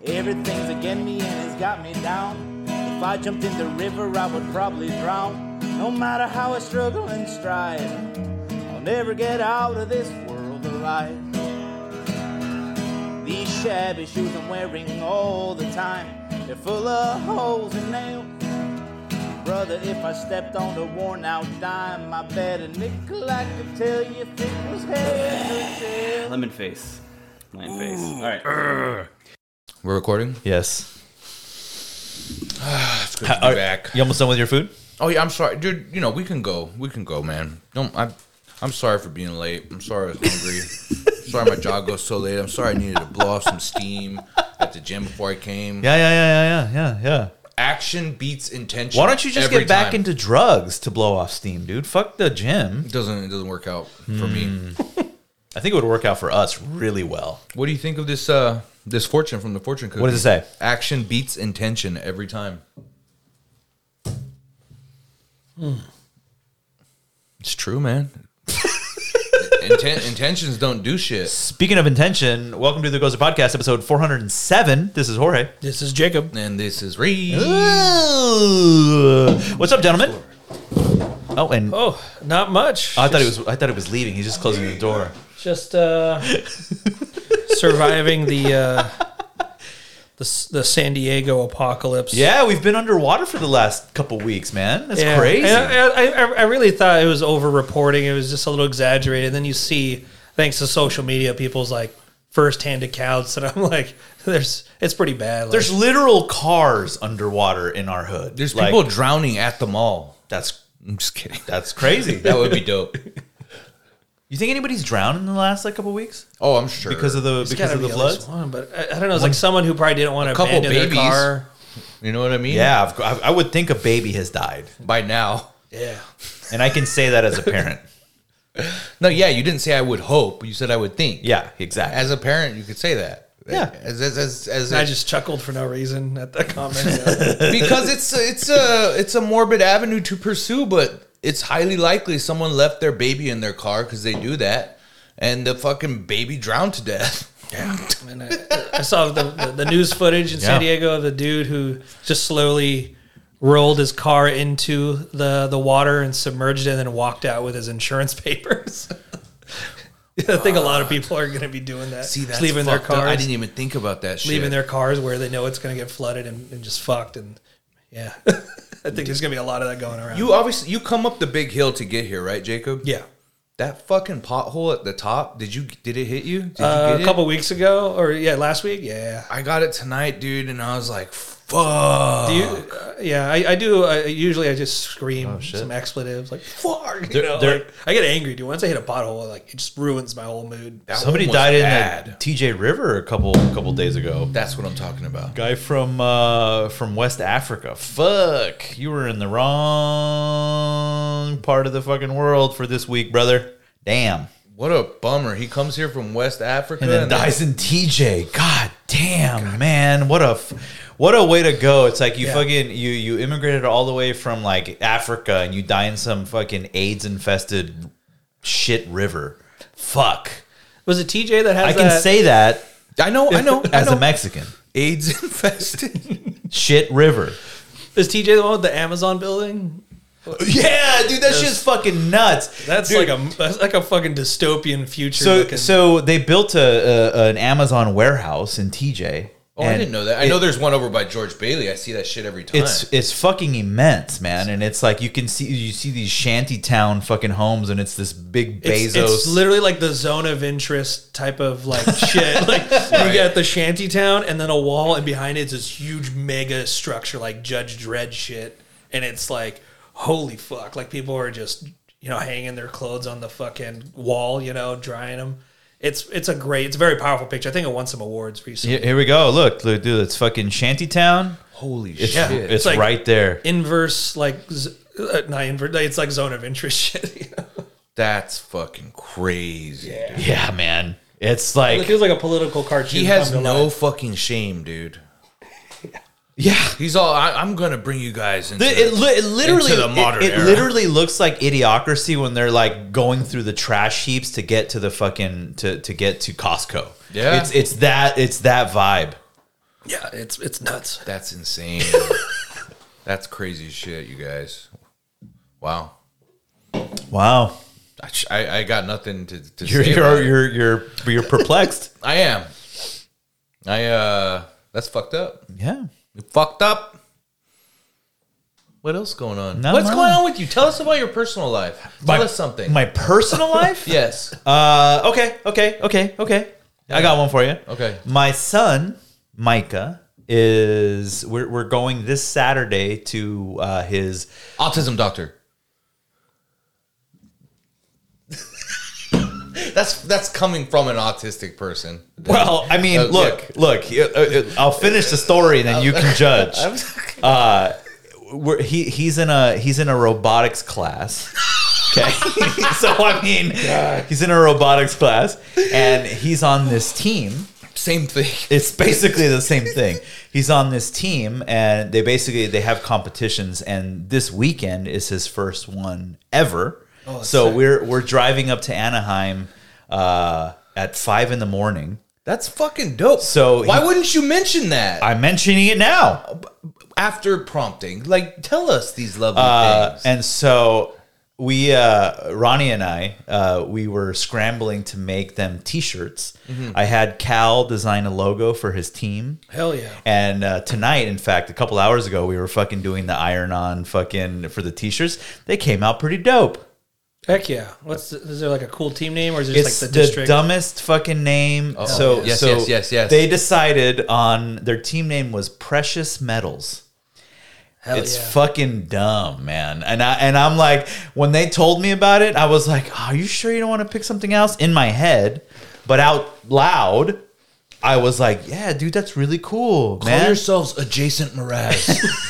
Everything's against me and it's got me down. If I jumped in the river, I would probably drown. No matter how I struggle and strive, I'll never get out of this world alive. These shabby shoes I'm wearing all the time, they're full of holes and nails. Brother, if I stepped on a worn out dime, I bet a nickel I could tell you if it was head or tail. Lemon face. All right. We're recording? Yes. It's good to be back. You almost done with your food? Oh yeah, I'm sorry, dude. You know we can go, man. I'm sorry for being late. I'm sorry I was hungry. Sorry my job goes so late. I'm sorry I needed to blow off some steam at the gym before I came. Yeah. Action beats intention. Why don't you just every get back time. into drugs to blow off steam, dude? Fuck the gym. It doesn't work out for me. I think it would work out for us really well. What do you think of this this fortune from the fortune cookie? What does it say? Action beats intention every time. It's true, man. Intentions don't do shit. Speaking of intention, welcome to the Gozer Podcast, episode 407. This is Jorge. This is Jacob. And this is Reed. What's up, gentlemen? Oh, and Oh, not much. I thought it was leaving. He's just closing the door. Just surviving the San Diego apocalypse. Yeah, we've been underwater for the last couple weeks, man. That's crazy. I really thought it was over-reporting. It was just a little exaggerated. Then you see, thanks to social media, people's like first-hand accounts, and I'm like, it's pretty bad. Like, There's literal cars underwater in our hood. There's people drowning at the mall. I'm just kidding. That's crazy. That would be dope. You think anybody's drowned in the last couple weeks? Oh, I'm sure. Because of the floods? one, but I don't know. It's like someone who probably didn't want to couple abandon babies. their car. You know what I mean? Yeah, I would think a baby has died. By now. Yeah. And I can say that as a parent. No, yeah, you didn't say I would hope. You said I would think. Yeah, exactly. As a parent, you could say that. Yeah. As I just chuckled for no reason at that comment. because it's a morbid avenue to pursue, but it's highly likely someone left their baby in their car because they do that, and the fucking baby drowned to death. Yeah, and I saw the news footage in San Diego of the dude who just slowly rolled his car into the water and submerged it, and then walked out with his insurance papers. I think a lot of people are going to be doing that. See, that's leaving their fucked up. cars. I didn't even think about that shit. Leaving their cars where they know it's going to get flooded and just fucked. And yeah, I think there's going to be a lot of that going around. You come up the big hill to get here, right, Jacob? Yeah. That fucking pothole at the top, did it hit you? Did you A couple weeks ago, or last week. Yeah. I got it tonight, dude, and I was like, fuck. Do you? I do. Usually, I just scream some expletives like "fuck." I get angry, dude. Once I hit a pothole, like it just ruins my whole mood. Somebody died in the TJ River a couple days ago. That's what I'm talking about. Guy from West Africa. Fuck, you were in the wrong part of the fucking world for this week, brother. Damn. What a bummer. He comes here from West Africa And then dies in TJ. God damn, man. What a way to go. It's like you fucking you immigrated all the way from like Africa and you die in some fucking AIDS infested shit river. Fuck. Was it TJ that has? I can say that. I know. As a Mexican. AIDS infested Shit river. Is TJ the one with the Amazon building? Yeah, dude, that shit's fucking nuts. That's dude, like a fucking dystopian future. So they built an Amazon warehouse in TJ. Oh, I didn't know that. I know there's one over by George Bailey. I see that shit every time. It's fucking immense, man. And it's like you see these shanty town fucking homes, and it's this big Bezos. It's literally like the zone of interest type of like shit. Like you got the shanty town, and then a wall, and behind it's this huge mega structure like Judge Dredd shit, and it's like holy fuck! Like people are just hanging their clothes on the fucking wall, drying them. It's a very powerful picture. I think it won some awards recently. Here we go. Look, dude, it's fucking Shantytown. Holy shit. It's like right there. Inverse, like, not inverse, it's like zone of interest shit. That's fucking crazy. Yeah, man. It's like... It feels like a political cartoon. He has no fucking shame, dude. Yeah, he's all. I'm gonna bring you guys into the modern era. It literally looks like Idiocracy when they're like going through the trash heaps to get to the fucking to get to Costco. Yeah, it's that vibe. Yeah, it's nuts. That's insane. That's crazy shit, you guys. Wow. Wow. I got nothing to say. You're perplexed. I am. That's fucked up. Yeah. Fucked up. What else going on? Not What's much. going on with you? Tell us about your personal life. Tell us something. My personal life? Yes. Okay. I got one for you. Okay. My son, Micah, we're going this Saturday to his Autism doctor. That's coming from an autistic person. Well, I mean, look. I'll finish the story and then you can judge. He's in a robotics class. Okay, so I mean, he's in a robotics class and he's on this team. Same thing. It's basically the same thing. He's on this team and they have competitions, and this weekend is his first one ever. Oh, so sick. we're driving up to Anaheim at 5 a.m. That's fucking dope. So why wouldn't you mention that I'm mentioning it now. after prompting? Like, tell us these lovely things. And so we, Ronnie and I, we were scrambling to make them T-shirts. Mm-hmm. I had Cal design a logo for his team. Hell yeah. And tonight, in fact, a couple hours ago, we were fucking doing the iron-on fucking for the T-shirts. They came out pretty dope. Heck yeah. Is there like a cool team name, or is it just It's like the the district? dumbest fucking name. Oh, yes. They decided on their team name was Precious Metals. Hell It's yeah. fucking dumb, man. And I'm like, when they told me about it, I was like, oh, are you sure you don't want to pick something else? In my head, but out loud, I was like, yeah, dude, that's really cool, Call man. yourselves Adjacent Mraz.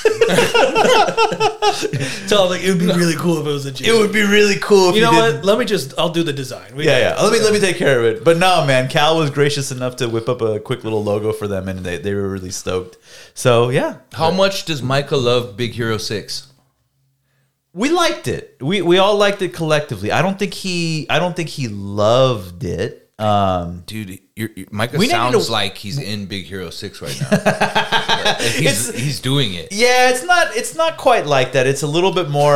Tell them, like, it would be really cool if it was a It would be really cool if You know did. what? Let me I'll do the design. Yeah. Let me take care of it. But no, man, Cal was gracious enough to whip up a quick little logo for them, and they were really stoked. So yeah, How much does Micah love Big Hero 6? we liked it. We all liked it collectively. I don't think he loved it. Dude, Micah We need sounds to- like he's in Big Hero 6 right now. Like, he's doing it. Yeah, it's not quite like that. It's a little bit more.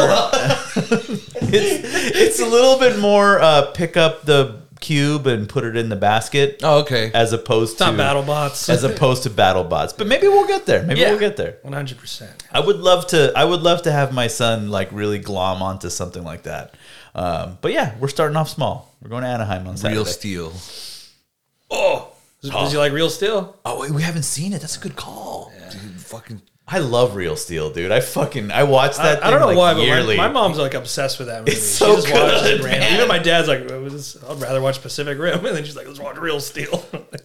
it's a little bit more. Pick up the cube and put it in the basket, Oh, okay. as opposed It's not to battle bots. as opposed to battle bots. But maybe we'll get there. Maybe Yeah. we'll get there. 100%. I would love to have my son like really glom onto something like that. But yeah, we're starting off small. We're going to Anaheim on Saturday. Real steel. Does he like Real Steel? Oh, wait, we haven't seen it. That's a good call. Dude, fucking. I love Real Steel, dude. I watch that. I don't know thing, why, like, but yearly. my mom's like obsessed with that movie. It's so she just watches good, it random. man. Even my dad's like, I'd rather watch Pacific Rim, and then she's like, let's watch Real Steel.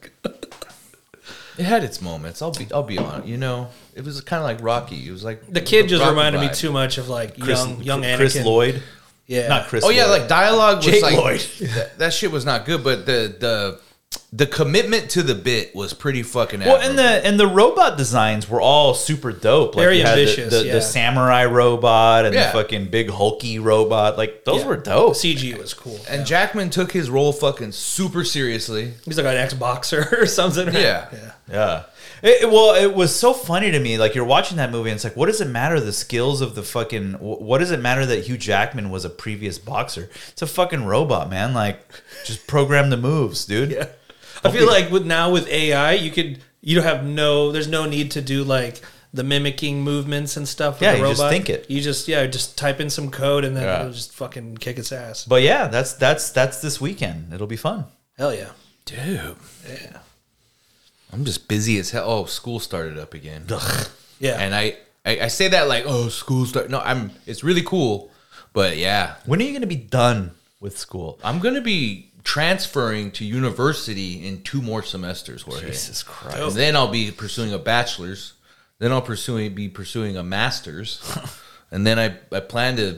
It had its moments. I'll be honest. You know, it was kind of like Rocky. It was like The kid just Rocky reminded me vibe. too much of like young Anakin. Chris Lloyd. Yeah, Not Chris. Oh yeah, Lloyd. like dialogue was Jake like Lloyd. that shit was not good, but the commitment to the bit was pretty fucking. Well, admirable. and the robot designs were all super dope. Like Very you had ambitious, The yeah. samurai robot and Yeah. the fucking big hulky robot. Like those Yeah. were dope. CG was cool. And Jackman took his role fucking super seriously. He's like an ex-boxer or something. Right? Yeah. Yeah. It was so funny to me. Like you're watching that movie and it's like, what does it matter the skills of the fucking? What does it matter that Hugh Jackman was a previous boxer? It's a fucking robot, man. Like just program the moves, dude. Yeah. I feel like with AI, there's no need to do like the mimicking movements and stuff with Yeah, the you robot. just think it. You just type in some code and then Yeah. it'll just fucking kick its ass. But yeah, that's this weekend. It'll be fun. Hell yeah. Dude, Yeah. I'm just busy as hell. Oh, school started up again. Yeah. And I say that like, oh, school start. No, it's really cool, but yeah, When are you going to be done with school? I'm gonna be transferring to university in 2 more semesters, Jorge. Jesus Christ. And then I'll be pursuing a bachelor's. Then I'll be pursuing a master's, and then I plan to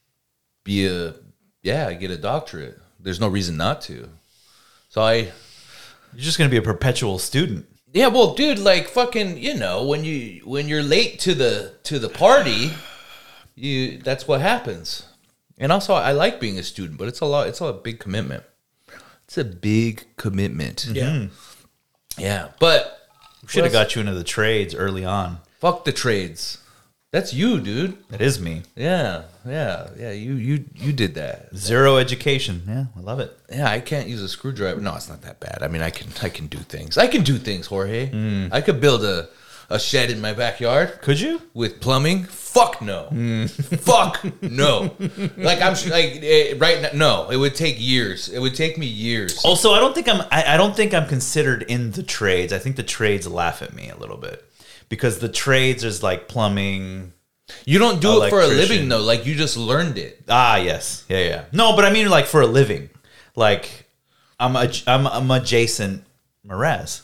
get a doctorate. There's no reason not to. So You're just going to be a perpetual student. yeah, well, dude, like fucking, you know, when you're late to the party, that's what happens. And also, I like being a student, but it's a big commitment. It's a big commitment. Yeah. Yeah, but Should have got you into the trades early on. Fuck the trades. That's you, dude. That is me. Yeah. You did that. Zero education. Yeah, I love it. Yeah, I can't use a screwdriver. No, it's not that bad. I mean, I can do things. I can do things, Jorge. I could build a shed in my backyard. Could you? With plumbing? Fuck no. Fuck no. Like right now, no. It would take years. It would take me years. Also, I don't think I'm considered in the trades. I think the trades laugh at me a little bit because the trades is like plumbing. You don't do it for a Electrician. living though. Like you just learned it. Ah, yes, yeah. No, but I mean like for a living. Like I'm adjacent Mraz.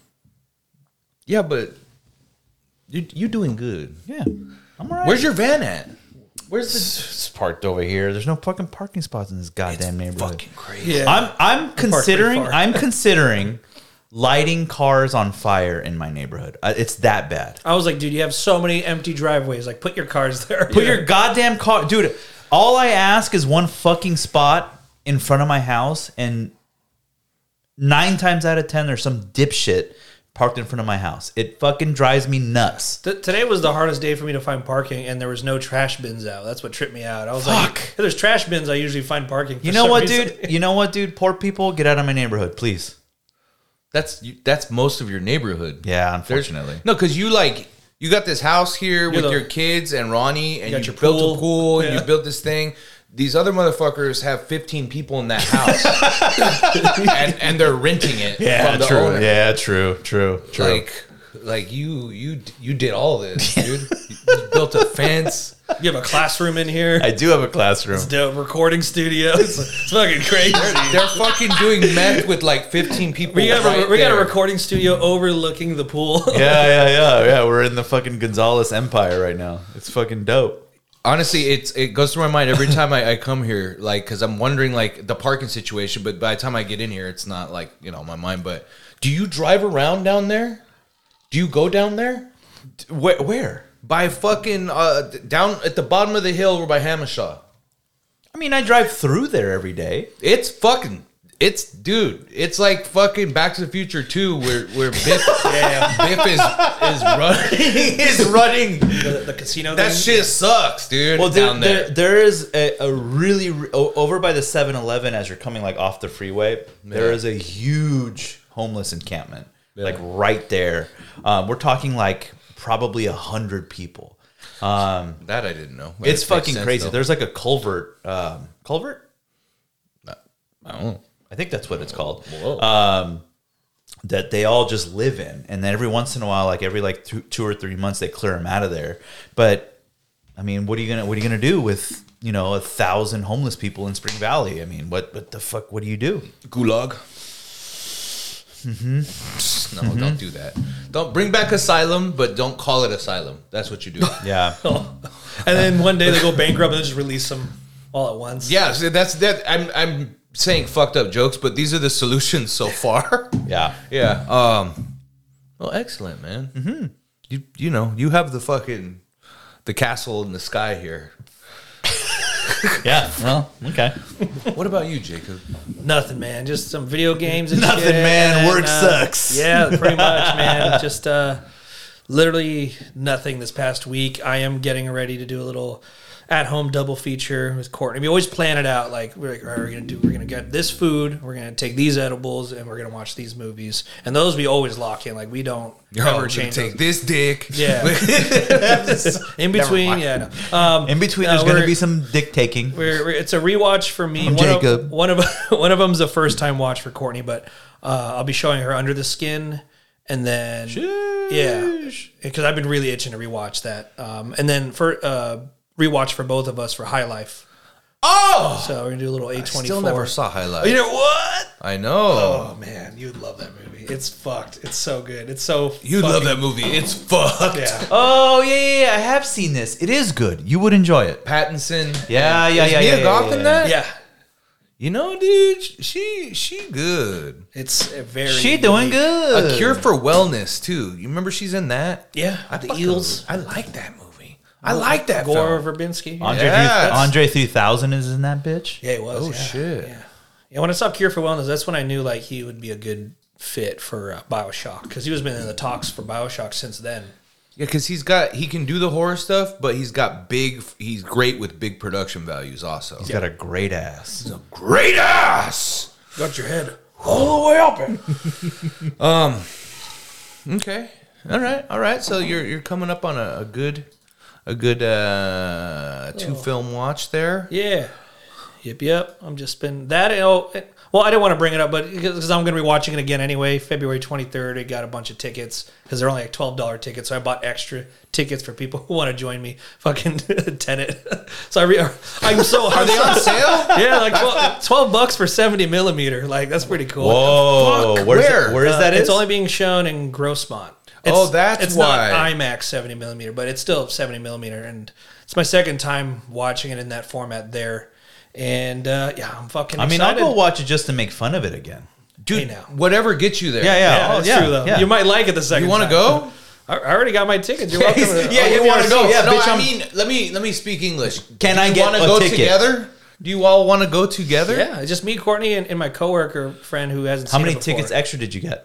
Yeah, but you doing good. Yeah, I'm alright. Where's your van at? Where's the? It's parked over here. There's no fucking parking spots in this goddamn neighborhood. Fucking crazy. Yeah. I'm considering. far. I'm considering lighting cars on fire in my neighborhood. It's that bad. I was like, dude, you have so many empty driveways. Like, put your cars there. Put your goddamn car, dude. All I ask is one fucking spot in front of my house, and 9 times out of 10, there's some dipshit parked in front of my house. It fucking drives me nuts. Today was the hardest day for me to find parking, and there was no trash bins out. That's what tripped me out. I was like, if there's trash bins, I usually find parking. You know what, dude? You know what, dude? Poor people, get out of my neighborhood, please. That's most of your neighborhood. Yeah, unfortunately. No, because you got this house here with the- your kids and Ronnie, and got you your built pool. a pool, and Yeah. you built this thing. These other motherfuckers have 15 people in that house, and they're renting it. from the owner. Yeah, true. Like you did all this, dude. You built a fence. You have a classroom in here. I do have a classroom. It's dope. Recording studio. It's fucking crazy. They're fucking doing meth with like 15 people. We got right we got a there. recording studio overlooking the pool. Yeah. We're in the fucking Gonzalez Empire right now. It's fucking dope. Honestly, it goes through my mind every time I come here, like, because I'm wondering, like, the parking situation, but by the time I get in here, it's not, like, my mind. But do you drive around down there? Do you go down there? Where? By fucking, down at the bottom of the hill or by Hamashaw. I mean, I drive through there every day. Dude, it's like fucking Back to the Future 2 where Biff, Biff is running. The casino. That thing. shit sucks, dude. Well, down there. there is a really over by the 7-Eleven as you're coming like off the freeway. There is a huge homeless encampment, like right there. We're talking like probably 100 people. That I didn't know. It's That makes fucking sense, crazy. though. There's like a culvert. Culvert? I don't know. I think that's what it's called. Whoa. That they all just live in, and then every once in a while, like every like 2 or 3 months, they clear them out of there. But I mean, what are you gonna do with 1,000 homeless people in Spring Valley? I mean, what the fuck? What do you do? Gulag. No, don't do that. Don't bring back asylum, but don't call it asylum. That's what you do. Yeah, And then one day they go bankrupt and they just release them all at once. Yeah, so that's that. I'm saying fucked up jokes, but these are the solutions so far. yeah. Yeah. Well, excellent, man. Mm-hmm. You have the castle in the sky here. Yeah. Well, okay. What about you, Jacob? Nothing, man. Just some video games and Nothing, shit. man. Work And, sucks. Yeah, pretty much, man. Just literally nothing this past week. I am getting ready to do a little at-home double feature with Courtney. We always plan it out. Like we're like, all right, we're gonna get this food, we're gonna take these edibles, and we're gonna watch these movies. And those we always lock in. Like we don't ever change. Take those. this dick. Yeah. In between, yeah. No. In between, there's going to we're- be some dick taking. It's a rewatch for me. I'm Jacob. One of them's a first time watch for Courtney, but I'll be showing her Under the Skin, and then yeah, because I've been really itching to rewatch that. And then for rewatch for both of us for High Life. Oh, So we're gonna do a little A24. still never saw highlights. You know what? I know. Oh man, you'd love that movie. It's fucked. It's so good. It's so. You love that movie. It's fucked. Yeah. Oh yeah. I have seen this. It is good. You would enjoy it. Pattinson. Yeah. Is Mia Goth in that? Yeah. You know, dude, she good. It's a very. She doing good. A Cure for Wellness too. You remember she's in that? Yeah. The Eels. I like that movie. I like that Gore film. Verbinski. Andre 3000 is in that bitch. Yeah, he was. Oh yeah. shit. Yeah, when I saw Cure for Wellness, that's when I knew like he would be a good fit for BioShock because he was been in the talks for BioShock since then. Yeah, because he can do the horror stuff, but he's great with big production values also. He's got a great ass. Great ass! Got your head all the way up. Okay. All right. So you're coming up on a good 2-film watch there. Yeah. Yep. I'm just been that. Well, I didn't want to bring it up, but because I'm going to be watching it again anyway, February 23rd. I got a bunch of tickets because they're only like $12 tickets. So I bought extra tickets for people who want to join me. Fucking Tenet. So I'm so. Are they on sale? Yeah, like $12 for 70 millimeter. Like that's pretty cool. Whoa, Fuck, where is that? It's only being shown in Grossmont. That's why. Not IMAX 70 millimeter, but it's still 70 millimeter, and it's my second time watching it in that format there. And I'm fucking excited. I'll go watch it just to make fun of it again. Dude, Hey, now. whatever gets you there. Yeah, that's true though. Yeah. You might like it the second You want to time. go? I already got my tickets. You're welcome. You want to go? Yeah, no, bitch, I mean, let me speak English. Can Do I you get wanna a go ticket? together? Do you all want to go together? Yeah, it's just me, Courtney, and my coworker friend who hasn't. How seen many it before. tickets extra did you get?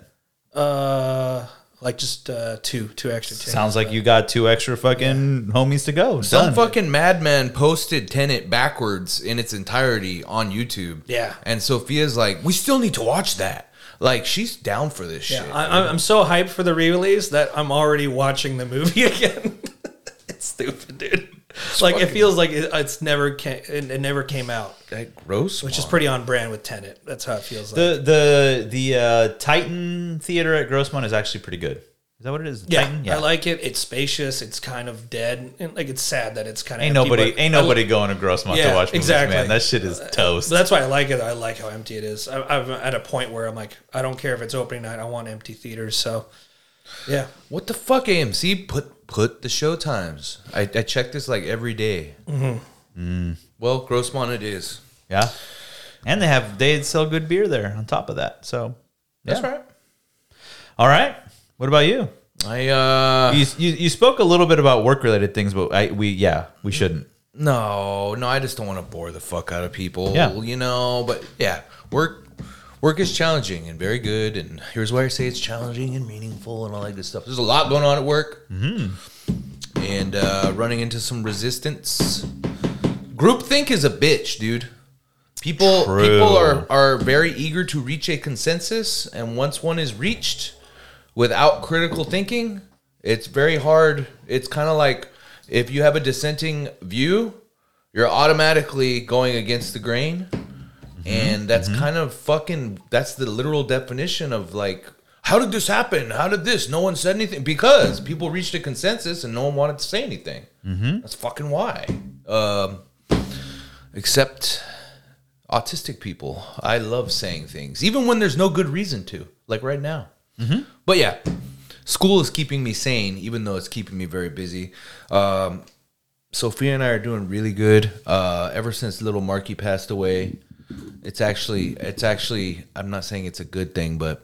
Like just two extra tickets. Sounds like you got 2 extra fucking homies to go. Some Done. fucking madman posted Tenet backwards in its entirety on YouTube. Yeah. And Sophia's like, we still need to watch that. Like, she's down for this shit. I'm so hyped for the re-release that I'm already watching the movie again. It's stupid, dude. Like it feels like it never came out, That gross. which is pretty on brand with Tenet. That's how it feels like. The Titan Theater at Grossmont is actually pretty good. Is that what it is? Yeah, Titan? I like it. It's spacious. It's kind of dead. And like it's sad that it's kind of Ain't nobody going to Grossmont to watch movies, exactly. man. That shit is toast. But that's why I like it. I like how empty it is. I'm at a point where I'm like, I don't care if it's opening night. I want empty theaters. So, yeah. What the fuck, AMC? Put the show times. I check this like every day. Well, Grossmont it is. Yeah, and they sell good beer there on top of that. So That's right. All right. What about you? You spoke a little bit about work related things, but we shouldn't. No, I just don't want to bore the fuck out of people. Yeah. You know, but yeah, work is challenging and very good, and here's why I say it's challenging and meaningful and all that good stuff. There's a lot going on at work, and running into some resistance. Groupthink is a bitch, dude. People are very eager to reach a consensus, and once one is reached, without critical thinking, it's very hard. It's kind of like if you have a dissenting view, you're automatically going against the grain. And that's kind of that's the literal definition of like, how did this happen? How did this? No one said anything. Because people reached a consensus and no one wanted to say anything. That's fucking why. Except autistic people. I love saying things, even when there's no good reason to, like right now. But yeah, school is keeping me sane, even though it's keeping me very busy. Sophia and I are doing really good. Ever since little Marky passed away, it's actually. I'm not saying it's a good thing, but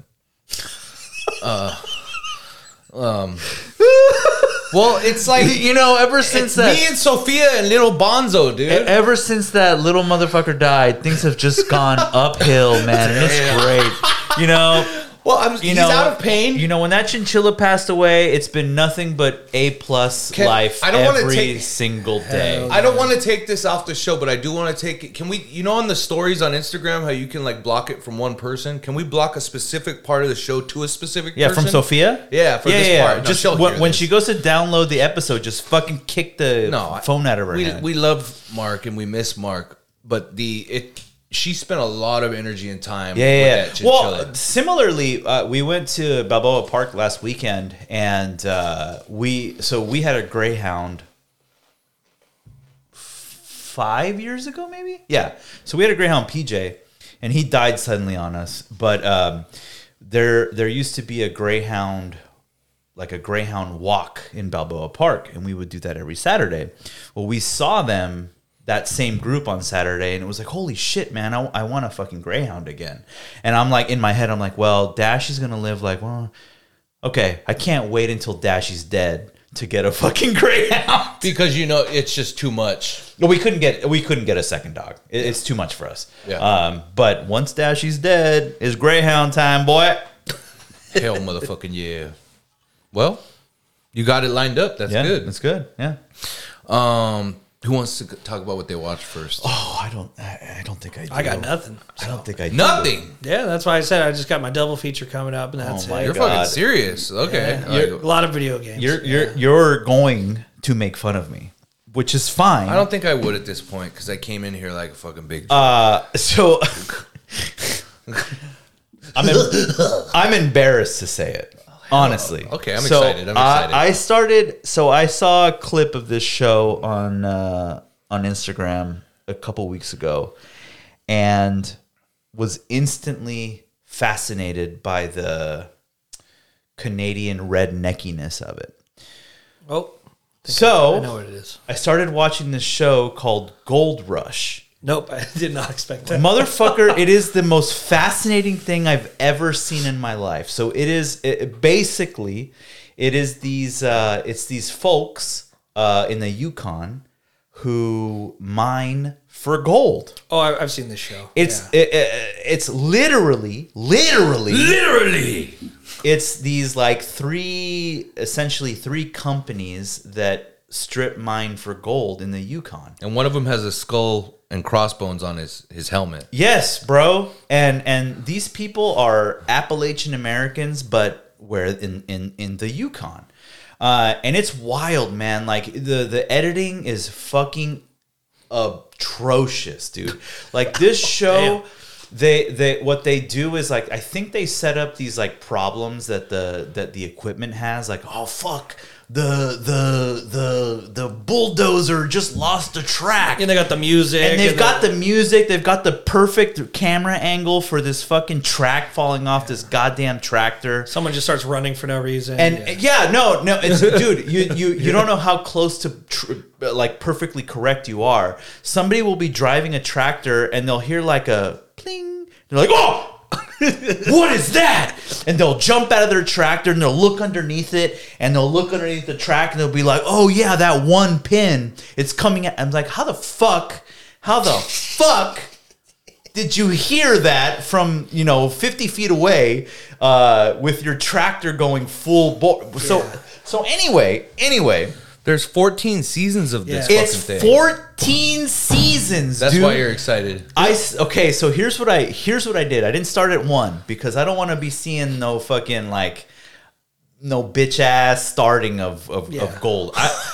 well, it's like, you know, ever since that, me and Sophia and little Bonzo, dude. Ever since that little motherfucker died, things have just gone uphill, man, and it's great. You know. Well, he's out of pain. You know, when that chinchilla passed away, it's been nothing but A+ life every single day. I don't want to take this off the show, but I do want to take it. Can we, you know, on the stories on Instagram, how you can like block it from one person? Can we block a specific part of the show to a specific person? Yeah, from Sophia? Yeah, for this part. No, just she'll hear when this. she goes to download the episode, just fucking kick the phone out of her hand. We love Mark and we miss Mark, but she spent a lot of energy and time with that chinchilla. Well, similarly, we went to Balboa Park last weekend, and we had a Greyhound 5 years ago, maybe? Yeah. So we had a Greyhound PJ, and he died suddenly on us. But there used to be a Greyhound walk in Balboa Park, and we would do that every Saturday. Well, we saw them, that same group, on Saturday, and it was like, holy shit, man, I want a fucking Greyhound again. And I'm like, in my head, I'm like, well, Dashy's gonna live, like, well, okay, I can't wait until Dashy's dead to get a fucking Greyhound. Because, you know, it's just too much. No, we couldn't get a second dog. It's too much for us. Yeah. But once Dashy's dead, it's Greyhound time, boy. Hell, motherfucking yeah. Well, you got it lined up. That's Yeah, good. that's good. Yeah. Who wants to talk about what they watched first? Oh, I don't think I do. I got nothing. I don't think I do. Nothing. Yeah, that's why I said I just got my double feature coming up, and that's my it. You're God. fucking serious. Okay. Yeah, a lot of video games. You're going to make fun of me, which is fine. I don't think I would at this point because I came in here like a fucking big. So I'm embarrassed to say it. Honestly. Okay, I'm excited. I'm excited. I saw a clip of this show on Instagram a couple weeks ago and was instantly fascinated by the Canadian redneckiness of it. Oh, So I know what it is. I started watching this show called Gold Rush. Nope, I did not expect that. Motherfucker, it is the most fascinating thing I've ever seen in my life. So it is basically it's these folks in the Yukon who mine for gold. Oh, I've seen this show. It's Yeah. it's literally it's these like essentially three companies that strip mine for gold in the Yukon. And one of them has a skull and crossbones on his helmet. Yes, bro. And these people are Appalachian Americans, but where in the Yukon. And it's wild, man. Like the editing is fucking atrocious, dude. Like this show, they what they do is like I think they set up these like problems that the equipment has. Like, oh fuck, the bulldozer just lost the track. And they got the music. And they've got the music. They've got the perfect camera angle for this fucking track falling off this goddamn tractor. Someone just starts running for no reason. And no, it's dude. You don't know how close to like perfectly correct you are. Somebody will be driving a tractor and they'll hear like a pling. They're like, oh. What is that? And they'll jump out of their tractor and they'll look underneath it and they'll look underneath the track and they'll be like, oh yeah, that one pin, it's coming out. I'm like, how the fuck did you hear that from 50 feet away with your tractor going full bore? So anyway. There's 14 seasons of this It's fucking thing. 14 seasons. That's dude. why you're excited. Okay, so here's what I did. I didn't start at 1 because I don't want to be seeing no fucking like no bitch ass starting of gold.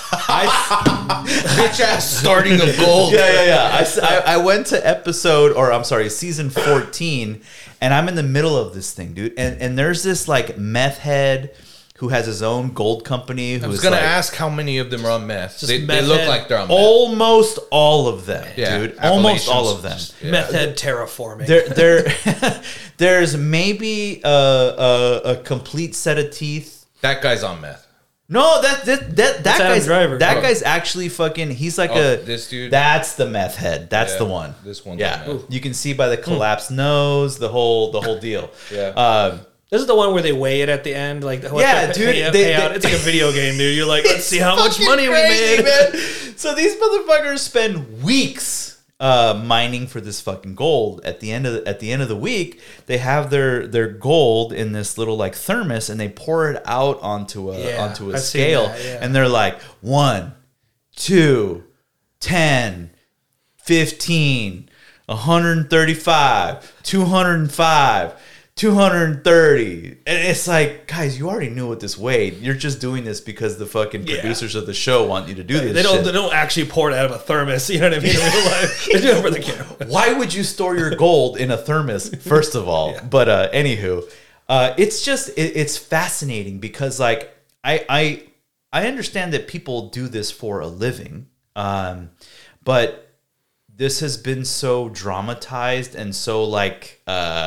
Bitch ass starting of gold. Yeah. I went to season 14, and I'm in the middle of this thing, dude. And there's this like meth head who has his own gold company. I was gonna ask how many of them are on meth. They meth look head. like they're on meth. Almost all of them, Yeah, dude. Almost Appalachians. all of them. Yeah. meth head terraforming. There's maybe a complete set of teeth. That guy's on meth. No, that Adam guy's Driver. That Oh. guy's actually fucking. He's like this dude? That's the meth head. That's Yeah, the one. this one's Yeah, on meth. you can see by the collapsed nose, the whole deal. Yeah. This is the one where they weigh it at the end, like what Yeah, the dude, payout. It's like a video game, dude. You're like, let's see how much money we made. man. So these motherfuckers spend weeks mining for this fucking gold. At the end of the week, they have their gold in this little like thermos, and they pour it out onto a I've seen scale, that, yeah. and they're like 1, 2, 10, 15, 135, 205. 230, and it's like, guys, you already knew what this weighed. You're just doing this because the fucking producers of the show want you to do this. They shit. don't actually pour it out of a thermos. You know what I mean? In real life, they do it for the camera. Why would you store your gold in a thermos? First of all, but anywho, it's just it's fascinating because like I understand that people do this for a living, but this has been so dramatized and so like.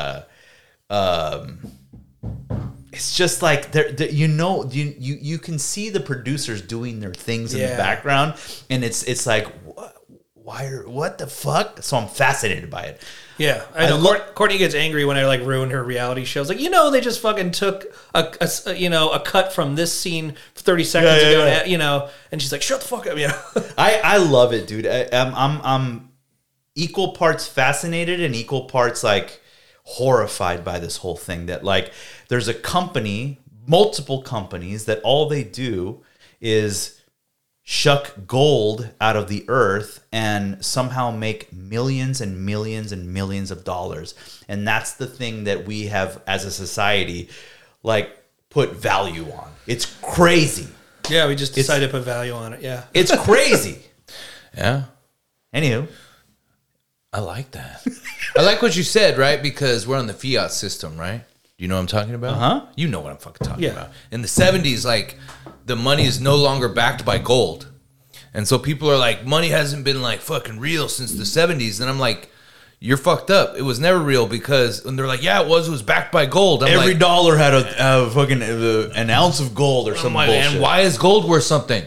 It's just like you can see the producers doing their things in the background, and it's like what the fuck? So I'm fascinated by it. Yeah, I know. Courtney gets angry when I like ruin her reality shows. Like, they just fucking took a cut from this scene 30 seconds ago. And she's like, shut the fuck up. I love it, dude. I'm equal parts fascinated and equal parts like horrified by this whole thing that like there's a company, multiple companies that all they do is shuck gold out of the earth and somehow make millions and millions and millions of dollars. And that's the thing that we have as a society like put value on. It's crazy. Yeah, we just decided to put value on it. Yeah. It's crazy. Yeah. Anywho. I like that. I like what you said, right? Because we're on the fiat system, right? You know what I'm talking about? Uh-huh. You know what I'm fucking talking Yeah. about. In the 70s, like, the money is no longer backed by gold. And so people are like, money hasn't been, like, fucking real since the 70s. And I'm like, you're fucked up. It was never real because, and they're like, yeah, it was backed by gold. I'm Every like, dollar had a fucking an ounce of gold or some I'm like, bullshit. and why is gold worth something?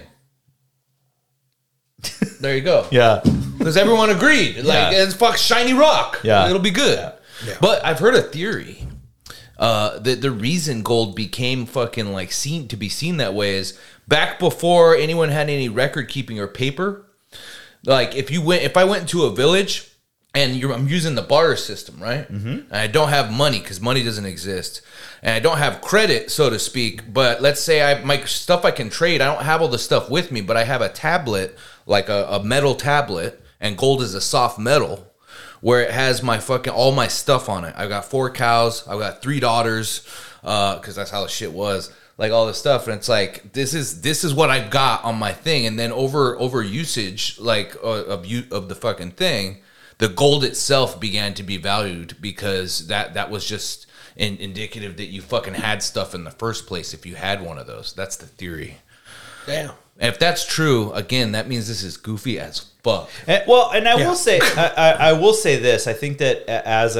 There you go. Yeah. Because everyone agreed. Like, Yeah. it's fuck shiny rock. Yeah. It'll be good. Yeah. But I've heard a theory. That the reason gold became fucking like seen to be seen that way is back before anyone had any record keeping or paper. Like if I went into a village and I'm using the barter system, right? Mm-hmm. And I don't have money because money doesn't exist, and I don't have credit, so to speak. But let's say my stuff I can trade. I don't have all the stuff with me, but I have a tablet, like a metal tablet, and gold is a soft metal, where it has all my stuff on it. I've got 4 cows. I've got 3 daughters, because that's how the shit was. Like all this stuff, and it's like this is what I've got on my thing. And then over usage, like of the fucking thing, the gold itself began to be valued because that was just indicative that you fucking had stuff in the first place. If you had one of those, that's the theory. Damn. And if that's true, again, that means this is goofy as fuck. And I will say, I will say this. I think that as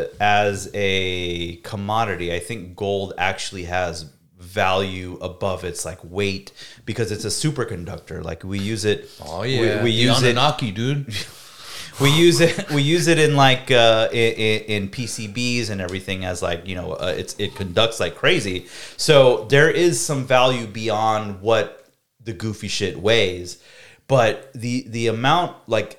a commodity, I think gold actually has value above its like weight because it's a superconductor. Like we use it. Oh yeah, we use it. Anunnaki, dude. We use it in like in PCBs and everything as like, you know, it conducts like crazy. So there is some value beyond what the goofy shit weighs, but the amount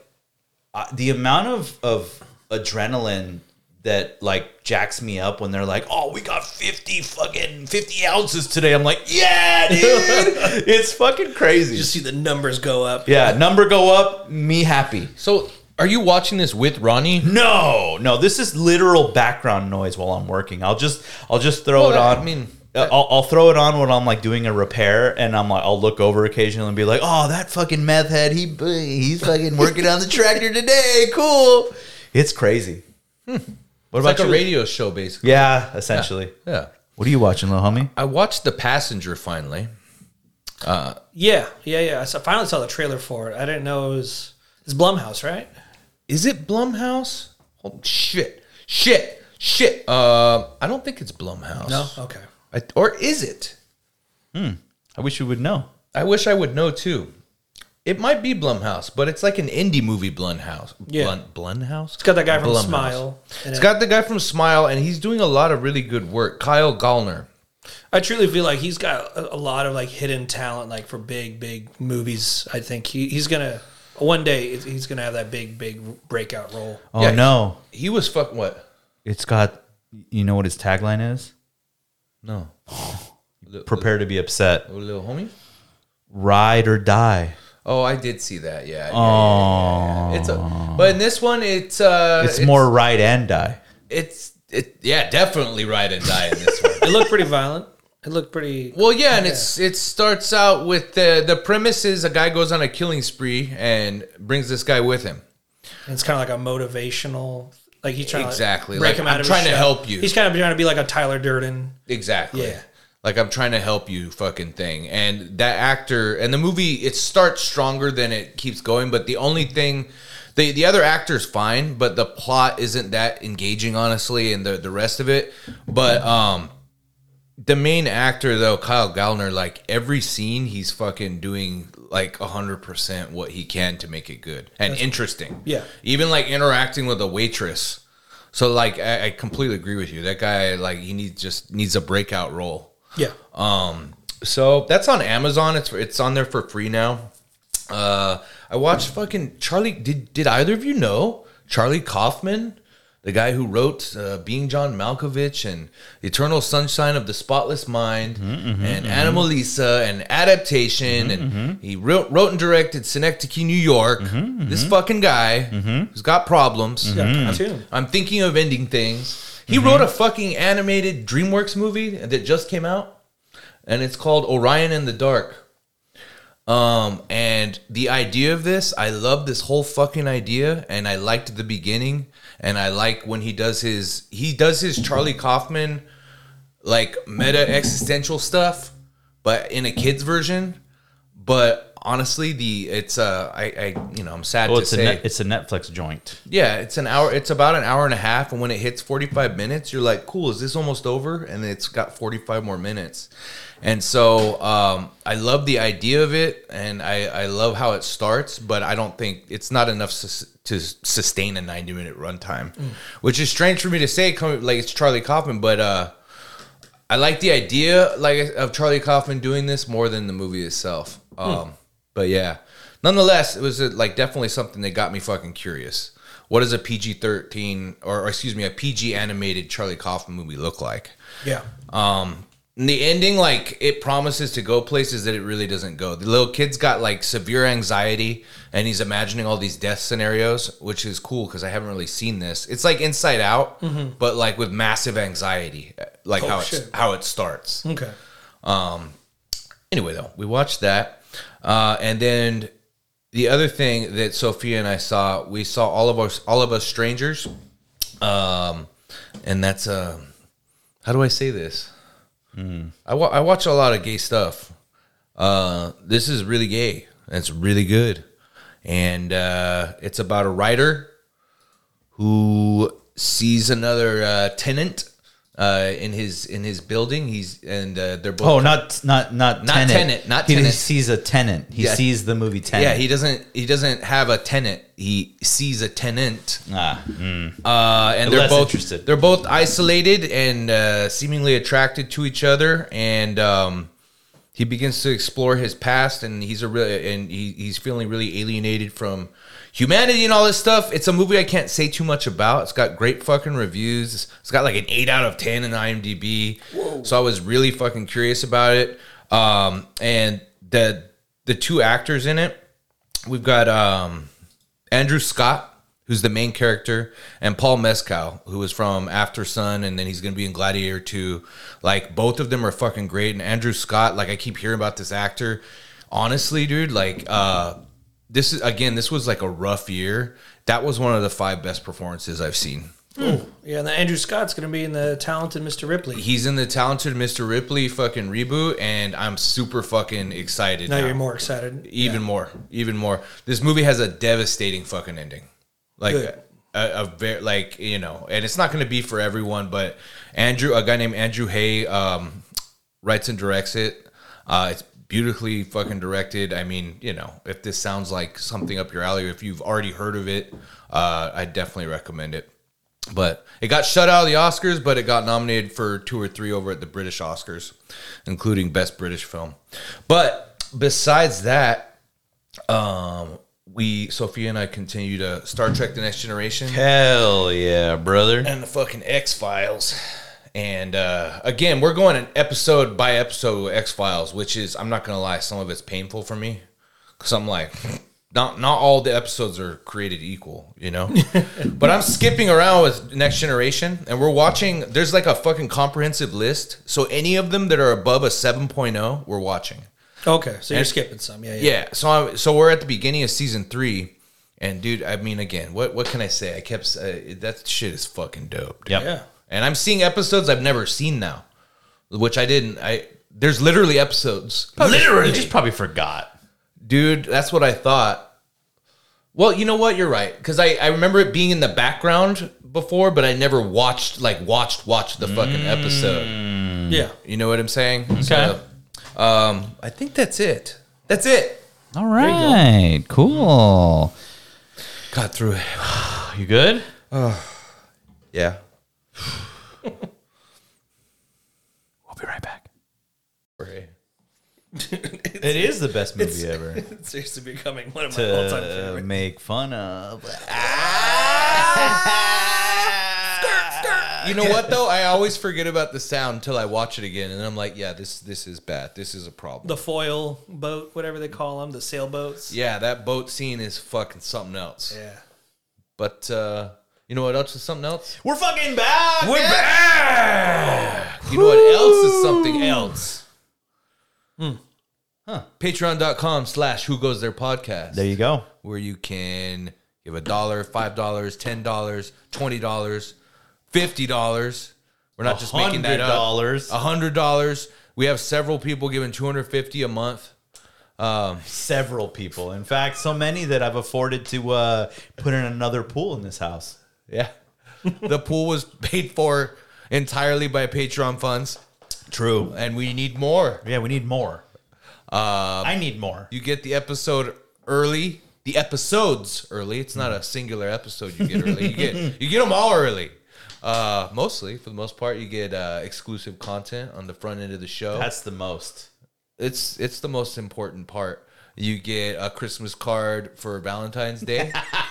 of adrenaline that like jacks me up when they're like, oh, we got 50 ounces today. I'm like, yeah, dude, it's fucking crazy. Just see the numbers go up. Yeah, number go up, me happy. So, are you watching this with Ronnie? No, this is literal background noise while I'm working. I'll just throw it on. I mean, I'll throw it on when I'm like doing a repair, and I'll look over occasionally and be like, oh, that fucking meth head, he's fucking working on the tractor today. Cool. It's crazy. What it's about like you? a radio show, basically. Yeah, essentially. Yeah. What are you watching, little homie? I watched The Passenger finally. Yeah. I finally saw the trailer for it. I didn't know it's Blumhouse, right? Is it Blumhouse? Oh, shit. I don't think it's Blumhouse. No? Okay. Or is it? I wish you would know. I wish I would know too. It might be Blumhouse, but it's like an indie movie Blumhouse. Yeah. Blumhouse? It's got that guy from Blumhouse. Smile. It's got the guy from Smile, and he's doing a lot of really good work. Kyle Gallner. I truly feel like he's got a lot of like hidden talent, like for big movies. I think he's gonna one day he's gonna have that big breakout role. Oh, Yeah, no. He was fucking what? It's got, you know what his tagline is? No. Prepare to be upset. Little homie? Ride or die. Oh, I did see that. Yeah. Oh. It's but in this one, it's more ride and die. Yeah, definitely ride and die in this one. It looked pretty violent. It looked pretty. Well, yeah, and it starts out with the premise is a guy goes on a killing spree and brings this guy with him. And it's kind of like a motivational. Like he's trying Exactly. to break Like, him out I'm of trying his to shell. help you. He's kind of trying to be like a Tyler Durden. Exactly. Yeah. Like I'm trying to help you fucking thing. And that actor and the movie, it starts stronger than it keeps going, but the only thing the other actor's fine, but the plot isn't that engaging, honestly, and the rest of it. But the main actor though, Kyle Gallner, like every scene he's fucking doing like 100% what he can to make it good and interesting. Yeah. Even like interacting with a waitress. So like I completely agree with you. That guy, like he needs a breakout role. Yeah. So that's on Amazon. It's on there for free now. I watched fucking Charlie. Did either of you know Charlie Kaufman the guy who wrote Being John Malkovich and Eternal Sunshine of the Spotless Mind and Anomalisa and Adaptation. And he wrote and directed Synecdoche, New York. This fucking guy who's got problems. I'm thinking of ending things. He wrote a fucking animated DreamWorks movie that just came out. And it's called Orion in the Dark. And the idea of this, I love this whole fucking idea, and I liked the beginning, and I like when he does his Charlie Kaufman like meta existential stuff, but in a kid's version. But honestly, I'm sad to say it's a Netflix joint. Yeah, it's an hour. It's about an hour and a half, and when it hits 45 minutes, you're like, "Cool, is this almost over?" And it's got 45 more minutes, and so I love the idea of it, and I love how it starts. But I don't think it's not enough to sustain a 90-minute runtime, which is strange for me to say. Like it's Charlie Kaufman, but I like the idea of Charlie Kaufman doing this more than the movie itself. But yeah, nonetheless, it was definitely something that got me fucking curious. What does a PG-13 or excuse me, a PG animated Charlie Kaufman movie look like? Yeah. And the ending, it promises to go places that it really doesn't go. The little kid's got severe anxiety, and he's imagining all these death scenarios, which is cool because I haven't really seen this. It's like Inside Out, but with massive anxiety, how it starts. Okay. Anyway, though, we watched that. And then the other thing that Sophia and I saw, we saw All of Us Strangers. And that's, how do I say this? I watch a lot of gay stuff. This is really gay. It's really good. And it's about a writer who sees another tenant in his building. They're both not tenant. He sees a tenant. He sees the movie Tenant. Yeah, he doesn't have a tenant. He sees a tenant. And they're both interested. They're both isolated and seemingly attracted to each other. And he begins to explore his past, and he's feeling really alienated from humanity and all this stuff. It's a movie I can't say too much about. It's got great fucking reviews. It's got an 8 out of 10 in IMDb. Whoa. So I was really fucking curious about it. And the two actors in it, we've got Andrew Scott, who's the main character, and Paul Mescal, who was from After Sun, and then he's going to be in Gladiator 2. Both of them are fucking great. And Andrew Scott, I keep hearing about this actor. Honestly, dude, this was a rough year. That was one of the 5 best performances I've seen. Oh, yeah, and Andrew Scott's going to be in the Talented Mr. Ripley. He's in the Talented Mr. Ripley fucking reboot, and I'm super fucking excited. Now you're more excited. Even more. This movie has a devastating fucking ending. A very and it's not going to be for everyone, but a guy named Andrew Hay writes and directs it. It's beautifully fucking directed. I mean, if this sounds like something up your alley, or if you've already heard of it, I definitely recommend it. But it got shut out of the Oscars, but it got nominated for 2 or 3 over at the British Oscars, including Best British Film. But besides that, Sophia and I continue to Star Trek: The Next Generation. Hell yeah, brother. And the fucking X-Files. And again, we're going an episode by episode with X-Files, which is, I'm not going to lie, some of it's painful for me. Because I'm not all the episodes are created equal, But I'm skipping around with Next Generation, and we're watching, there's a fucking comprehensive list. So any of them that are above a 7.0, we're watching. Okay, so you're skipping some, yeah. Yeah, so we're at the beginning of season 3, and dude, I mean, again, what can I say? I kept that shit is fucking dope. Yep. Yeah, and I'm seeing episodes I've never seen now, which I didn't. There's literally episodes. You just probably forgot, dude. That's what I thought. Well, you know what? You're right, because I remember it being in the background before, but I never watched the fucking episode. Yeah, you know what I'm saying? Okay. So, I think that's it. All right, cool. Got through it. You good? Yeah. We'll be right back. It is the best movie ever it's seriously becoming one of my all-time to favorites. make fun of. You know what though? I always forget about the sound until I watch it again, and I'm like, yeah, this is bad. This is a problem. The foil boat, whatever they call them, the sailboats. Yeah, that boat scene is fucking something else. Yeah. But you know what else is something else? We're fucking back. We're back. You know what else is something else? Patreon.com/Who Goes There Podcast. There you go. Where you can give $1, $5, $10, $20, $50. We're not just making that up. $100. We have several people giving $250 a month. Several people. In fact, so many that I've afforded to put in another pool in this house. Yeah. The pool was paid for entirely by Patreon funds. True. And we need more. Yeah, we need more. I need more. You get the episode early. The episodes early. It's not a singular episode you get early. You get them all early. Mostly, for the most part, you get exclusive content on the front end of the show. That's the most. It's the most important part. You get a Christmas card for Valentine's Day.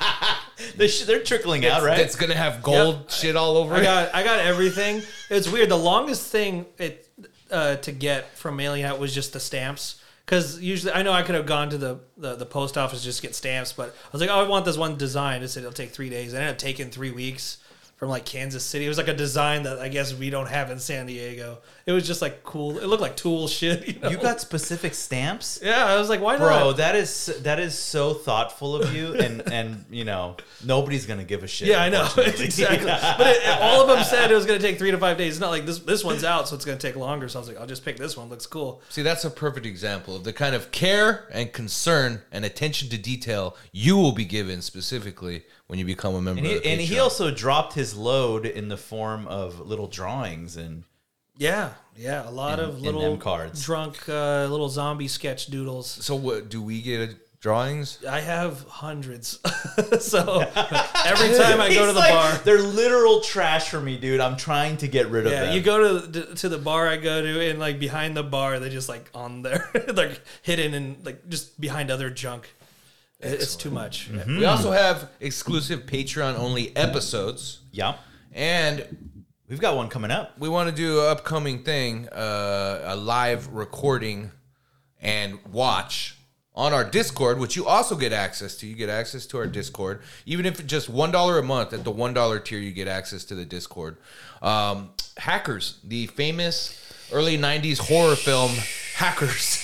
They're trickling out, right? It's gonna have gold shit all over it. I got everything. It's weird. The longest thing to get from mailing out was just the stamps. Because usually, I know I could have gone to the post office just to get stamps, but I was like, oh, I want this one design. It said it'll take 3 days. I ended up taking 3 weeks from like Kansas City. It was like a design that I guess we don't have in San Diego. It was just like cool. It looked like Tool shit. You know? You got specific stamps? Yeah, I was like, why not? Bro, that is so thoughtful of you, and you know, nobody's gonna give a shit. Yeah, I know. Exactly. But all of them said it was going to take 3 to 5 days. It's not like this one's out, so it's going to take longer. So I was like, I'll just pick this one. Looks cool. See, that's a perfect example of the kind of care and concern and attention to detail you will be given specifically when you become a member of the and he Patreon. also dropped his load in the form of little drawings and Yeah, a lot of in little them cards. drunk little zombie sketch doodles. So what do we get drawings? I have hundreds. So every time I go to the bar. They're literal trash for me, dude. I'm trying to get rid of them. Yeah, you go to the bar I go to, and like behind the bar, they're just like on there, like hidden and like just behind other junk. It's too much. We also have exclusive Patreon only episodes, Yeah. and We've got one coming up. we want to do an upcoming thing, a live recording and watch on our Discord, which you also get access to. You get access to our Discord. Even if it's just $1 a month, at the $1 tier, you get access to the Discord. Hackers, the famous early 90s horror film Hackers.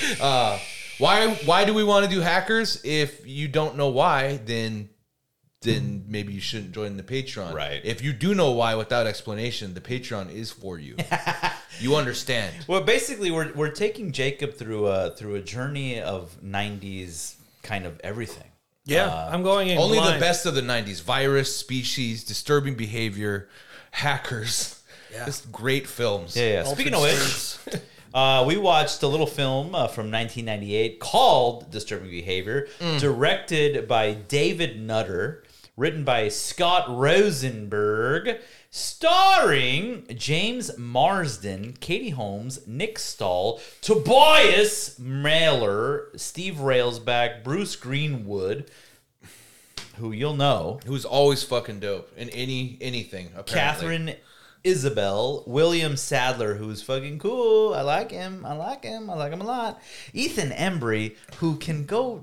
Why do we want to do Hackers? If you don't know why, then maybe you shouldn't join the Patreon. Right. If you do know why without explanation, the Patreon is for you. You understand. Well, basically, we're taking Jacob through a journey of 90s kind of everything. Yeah, I'm going in Only blind. the best of the 90s. Virus, Species, Disturbing Behavior, Hackers. Yeah. Just great films. Yeah. Speaking of which, we watched a little film from 1998 called Disturbing Behavior, directed by David Nutter, written by Scott Rosenberg, starring James Marsden, Katie Holmes, Nick Stahl, Tobias Mailer, Steve Railsback, Bruce Greenwood, who you'll know, Who's always fucking dope in anything, apparently. Catherine Isabel, William Sadler, who's fucking cool. I like him a lot. Ethan Embry, who can go.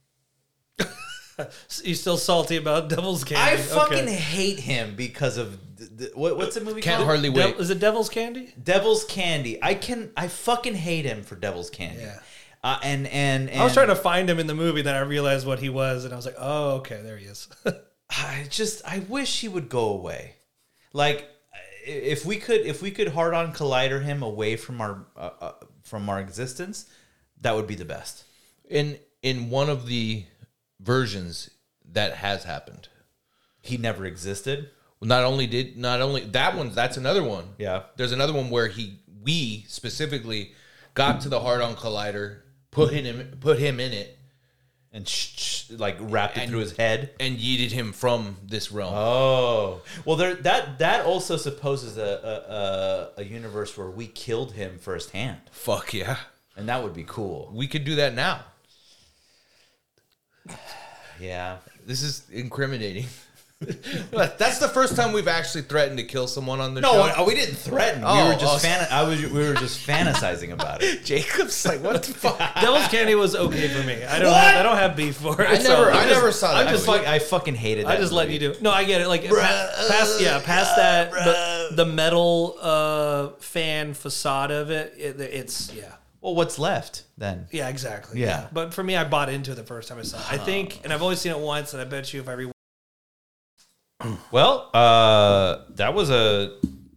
You still salty about Devil's Candy? I fucking Okay. hate him because of what's the movie Can't called? hardly wait. Is it Devil's Candy? Devil's Candy. I fucking hate him for Devil's Candy. Yeah. And I was trying to find him in the movie, then I realized what he was, and I was like, oh, okay, there he is. I wish he would go away. Like, if we could hard on Collider him away from our existence, that would be the best. In one of the versions that has happened. He never existed. Not only that one, that's another one. Yeah. There's another one where we specifically got to the hard-on Collider, put him in it, And like wrapped it through his head. and yeeted him from this realm. Oh, well, that also supposes a universe where we killed him firsthand, Fuck yeah. and that would be cool. We could do that now. Yeah, This is incriminating. That's the first time we've actually threatened to kill someone on the No, show. we didn't threaten. Oh, we were just we were just fantasizing about it. Jacob's like, what the fuck? Devil's Candy was okay for me. I don't have beef for it. I never saw that. I fucking hated that. I just let you do it. No, I get it. Like past that, the metal fan facade of it. It's Well, what's left then? yeah, exactly. Yeah. But for me, I bought into it the first time I saw it. I think, and I've only seen it once, and I bet you if I re Well, that was a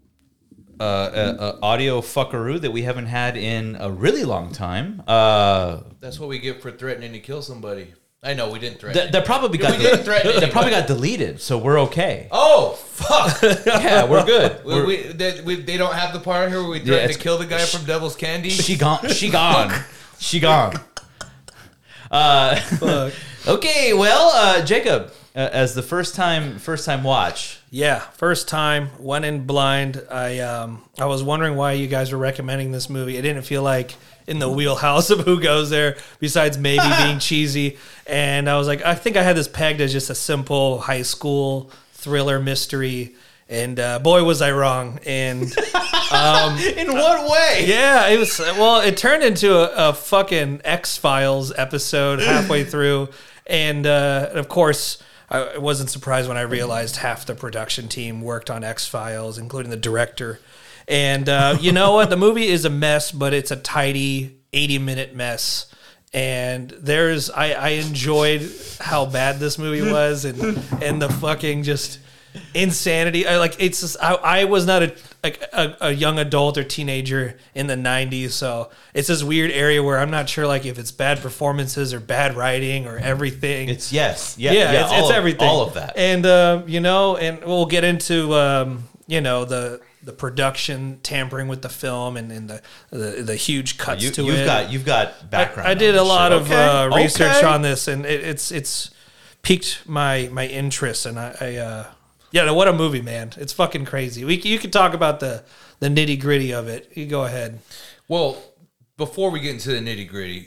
audio fuckaroo that we haven't had in a really long time. That's what we get for threatening to kill somebody. I know we didn't threaten. That probably got we didn't threaten that probably anybody. got deleted, so we're okay. Oh fuck! Yeah, we're good. They don't have the part here where we threatened it's- to kill the guy from Devil's Candy. She gone. She gone. She gone. Okay, well, Jacob, as the first time watch. Yeah, first time, went in blind. I was wondering why you guys were recommending this movie. It didn't feel like in the wheelhouse of who goes there, besides maybe being cheesy. And I was like, I think I had this pegged as just a simple high school thriller mystery. And boy, was I wrong. And In what way? yeah, it was. Well, it turned into a fucking X-Files episode halfway through, and of course, I wasn't surprised when I realized half the production team worked on X-Files, including the director. And you know what? The movie is a mess, but it's a tidy 80-minute mess. And I enjoyed how bad this movie was, and the fucking just insanity. I was not a young adult or teenager in the 90s, so it's this weird area where I'm not sure like if it's bad performances or bad writing or everything. It's it's everything, all of that. And and we'll get into the production tampering with the film and the huge cuts to it. You've got background. I did on a this lot shit. of Okay. research Okay. on this, and it's piqued my interest. And what a movie, man! It's fucking crazy. You could talk about the nitty gritty of it. You go ahead. Well, before we get into the nitty gritty,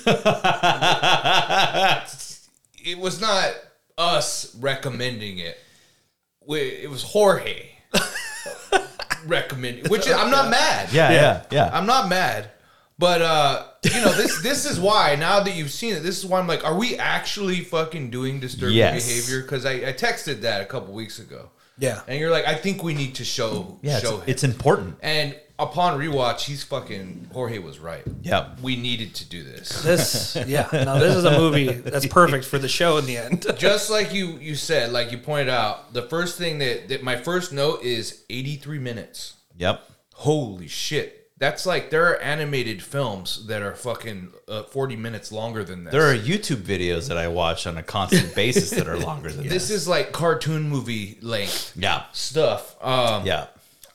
it was not us recommending it. It was Jorge recommending, which I'm not mad. Yeah. I'm not mad. But this is why, now that you've seen it, this is why I'm like, are we actually fucking doing disturbing Yes. behavior? Because I texted that a couple weeks ago. Yeah. And you're like, I think we need to show him. It's important. And upon rewatch, Jorge was right. Yeah. We needed to do this. This is a movie that's perfect for the show in the end. Just like you said, like you pointed out, the first thing that my first note is 83 minutes. Yep. Holy shit. That's like, there are animated films that are fucking 40 minutes longer than this. There are YouTube videos that I watch on a constant basis that are longer than This is like cartoon movie length Yeah. stuff. Yeah.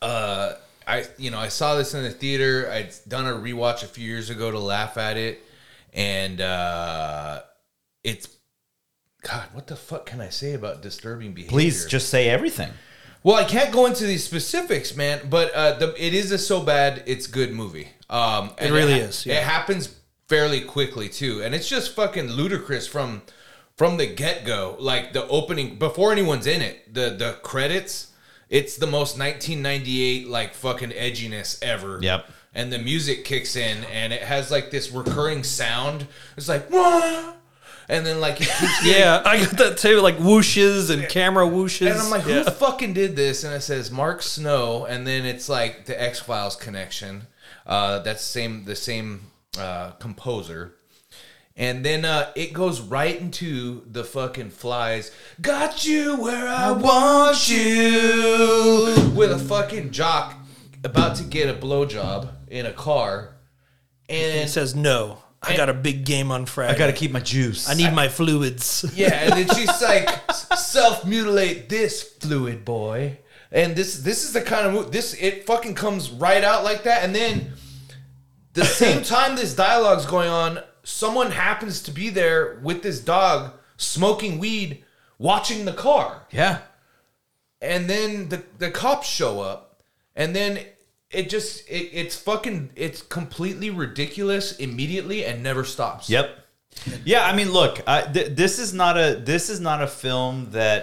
I saw this in the theater. I'd done a rewatch a few years ago to laugh at it, and it's God. What the fuck can I say about disturbing behavior? Please just say everything. Well, I can't go into these specifics, man. But it is a so bad it's good movie. It really is. Yeah. It happens fairly quickly too, and it's just fucking ludicrous from the get go. Like the opening, before anyone's in it, the credits. It's the most 1998 like fucking edginess ever. Yep. And the music kicks in, and it has like this recurring sound. It's like, wah! And then like it keeps getting, Yeah, I got that too, like whooshes and camera whooshes. and I'm like, who fucking did this? And it says Mark Snow, and then it's like the X-Files connection. That's the same composer. And then it goes right into the fucking Flies. Got you where I want you. With a fucking jock about to get a blowjob in a car. It And says no. I got a big game on Friday. I got to keep my juice. I need my fluids. yeah, and then she's like, self-mutilate this fluid boy. And this is the kind of movie, it fucking comes right out like that. And then the same time this dialogue's going on, someone happens to be there with this dog smoking weed, watching the car. Yeah. And then the cops show up, and then it's completely ridiculous immediately and never stops. Yep. Yeah, I mean, look, this is not a film that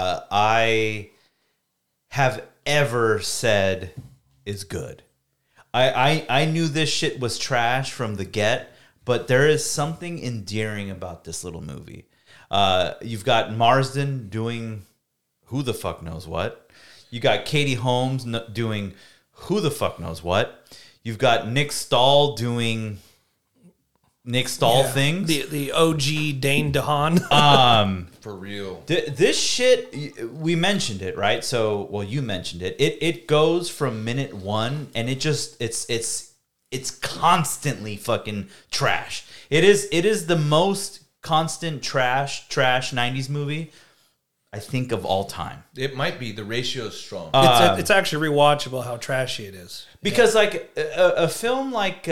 I have ever said is good. I knew this shit was trash from the get, but there is something endearing about this little movie. You've got Marsden doing who the fuck knows what. You got Katie Holmes doing who the fuck knows what. You've got Nick Stahl doing Nick Stahl things. The OG Dane DeHaan. For real. This shit, we mentioned it, right? So, well, you mentioned it. It goes from minute one, and it's constantly fucking trash. It is the most constant trash 90s movie, I think, of all time. It might be. The ratio is strong. It's actually rewatchable how trashy it is. Because like a film like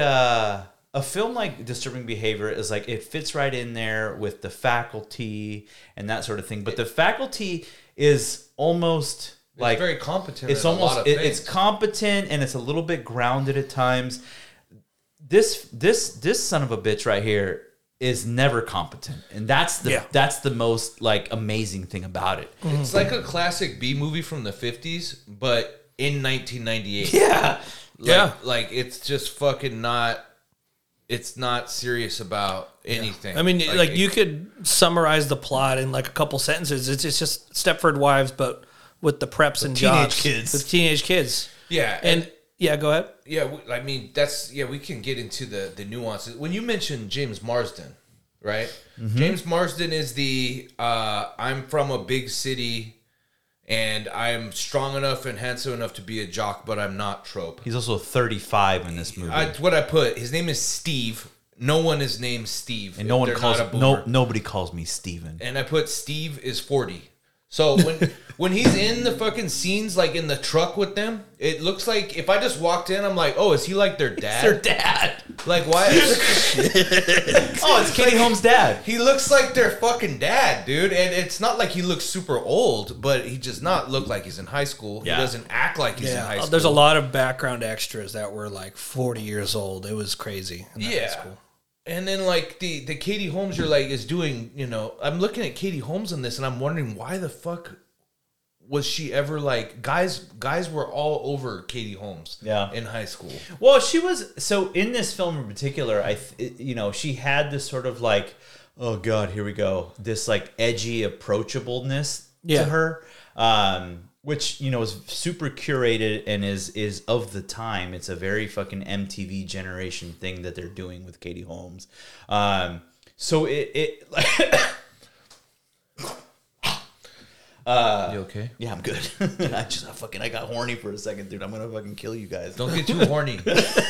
Disturbing Behavior is like, it fits right in there with The Faculty and that sort of thing. But The Faculty is almost like very competent. It's almost it's competent, and it's a little bit grounded at times. This son of a bitch right here is never competent, and that's the most like amazing thing about it. It's like a classic B movie from the 50s, but in 1998. Yeah, like it's just fucking not. It's not serious about anything. I mean, like you could summarize the plot in like a couple sentences. It's just Stepford Wives, but with the preps and jobs, with teenage kids. Yeah, and go ahead. Yeah, I mean we can get into the nuances. When you mentioned James Marsden, right? Mm-hmm. James Marsden is the I'm from a big city and I'm strong enough and handsome enough to be a jock, but I'm not trope. He's also 35 in this movie. That's what I put. His name is Steve. No one is named Steve, and nobody calls me Steven. And I put Steve is 40. So when he's in the fucking scenes, like in the truck with them, it looks like if I just walked in, I'm like, oh, is he like their dad? Their dad. Like, why? Oh, it's Katie Holmes' dad. He looks like their fucking dad, dude. And it's not like he looks super old, but he does not look like he's in high school. Yeah. He doesn't act like he's in high school. There's a lot of background extras that were like 40 years old. It was crazy. High school. And then, like, the Katie Holmes you're like is doing, I'm looking at Katie Holmes in this, and I'm wondering why the fuck was she ever, like, guys were all over Katie Holmes in high school. Well, she was, so in this film in particular, she had this sort of, like, oh, God, here we go, this, like, edgy approachableness to her, which, is super curated and is of the time. It's a very fucking MTV generation thing that they're doing with Katie Holmes. So it you okay? Yeah, I'm good. I got horny for a second, dude. I'm gonna fucking kill you guys. Don't get too horny.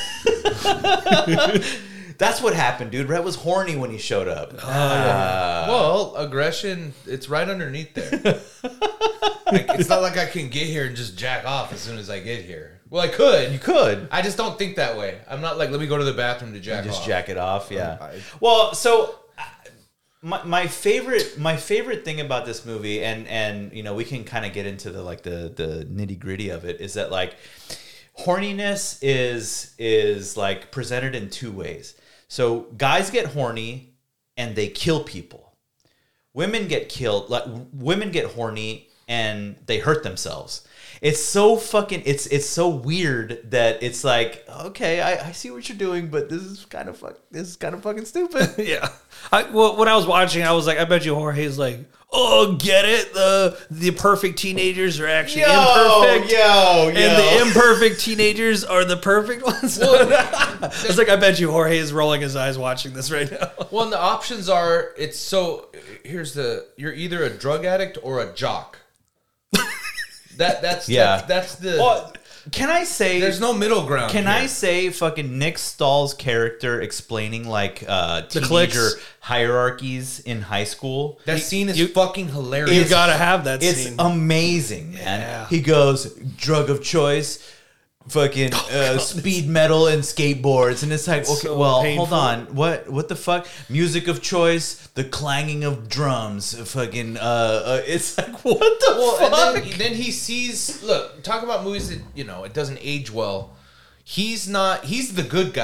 That's what happened, dude. Rhett was horny when he showed up. Well, aggression, it's right underneath there. It's not like I can get here and just jack off as soon as I get here. Well, I could. You could. I just don't think that way. I'm not like, let me go to the bathroom to jack off. Just jack it off, yeah. Well, so my favorite thing about this movie, and we can kind of get into the nitty gritty of it, is that like horniness is like presented in two ways. So guys get horny and they kill people. Women get horny and they hurt themselves. It's so fucking it's so weird that it's like, okay, I see what you're doing, but this is kind of fucking stupid. Yeah. When I was watching, I was like, I bet you Jorge's like, oh, get it? The perfect teenagers are actually imperfect. And the imperfect teenagers are the perfect ones. Well, I was like, I bet you Jorge is rolling his eyes watching this right now. Well, and the options are, you're either a drug addict or a jock. That's the. Well, can I say there's no middle ground? Can I say fucking Nick Stahl's character explaining like teenager hierarchies in high school? That scene is fucking hilarious. You gotta have that scene. It's amazing, man. Yeah. He goes, drug of choice, fucking speed metal and skateboards, and it's like, okay, so well, painful. Hold on, what the fuck? Music of choice, the clanging of drums, fucking. It's like, what the fuck? And then he sees. Look, talk about movies that it doesn't age well. He's the good guy.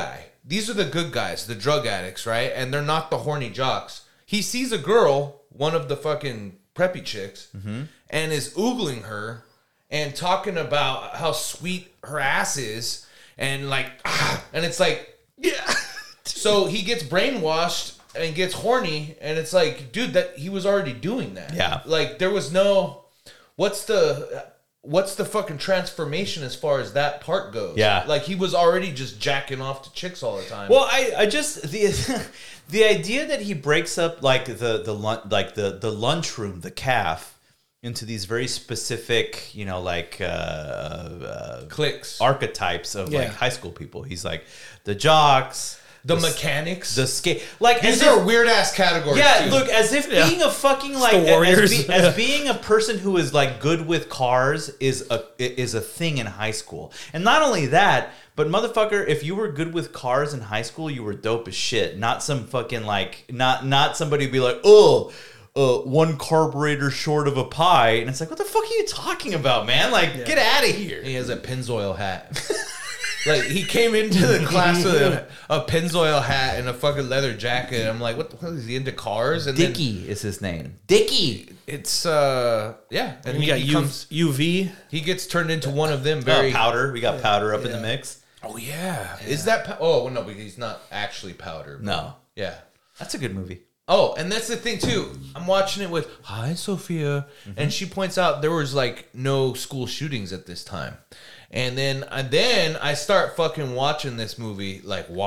these are the good guys, the drug addicts, right? And they're not the horny jocks. He sees a girl, one of the fucking preppy chicks, and is oogling her and talking about how sweet her ass is, and like, and it's like, yeah. So he gets brainwashed and gets horny, and it's like, dude, that he was already doing that. Yeah. Like there was no, what's the fucking transformation as far as that part goes? Yeah. Like he was already just jacking off to chicks all the time. Well, I just the idea that he breaks up like the lunchroom, the calf, into these very specific, you know, like Cliques. archetypes of like high school people. He's like the jocks, The mechanics. the skate. Like These as are if, weird ass categories. yeah, too. look, as if being a fucking like the Warriors. as being a person who is like good with cars is a thing in high school. And not only that, but motherfucker, if you were good with cars in high school, you were dope as shit. Not some fucking like not somebody who'd be like, one carburetor short of a pie, and it's like, what the fuck are you talking about, man? Like, get out of here. He has a Pennzoil hat. Like he came into the class with a Pennzoil hat and a fucking leather jacket. I'm like, what the fuck is he into cars? And Dickie is his name. Dickie. then it's and And you got becomes, UV. he gets turned into one of them. Very Powder. We got Powder up in the mix. Oh yeah. Is that oh no? But he's not actually Powder. But No, yeah. that's a good movie. Oh, and that's the thing too. I'm watching it with hi Sophia, and she points out there was like no school shootings at this time, and then I start fucking watching this movie.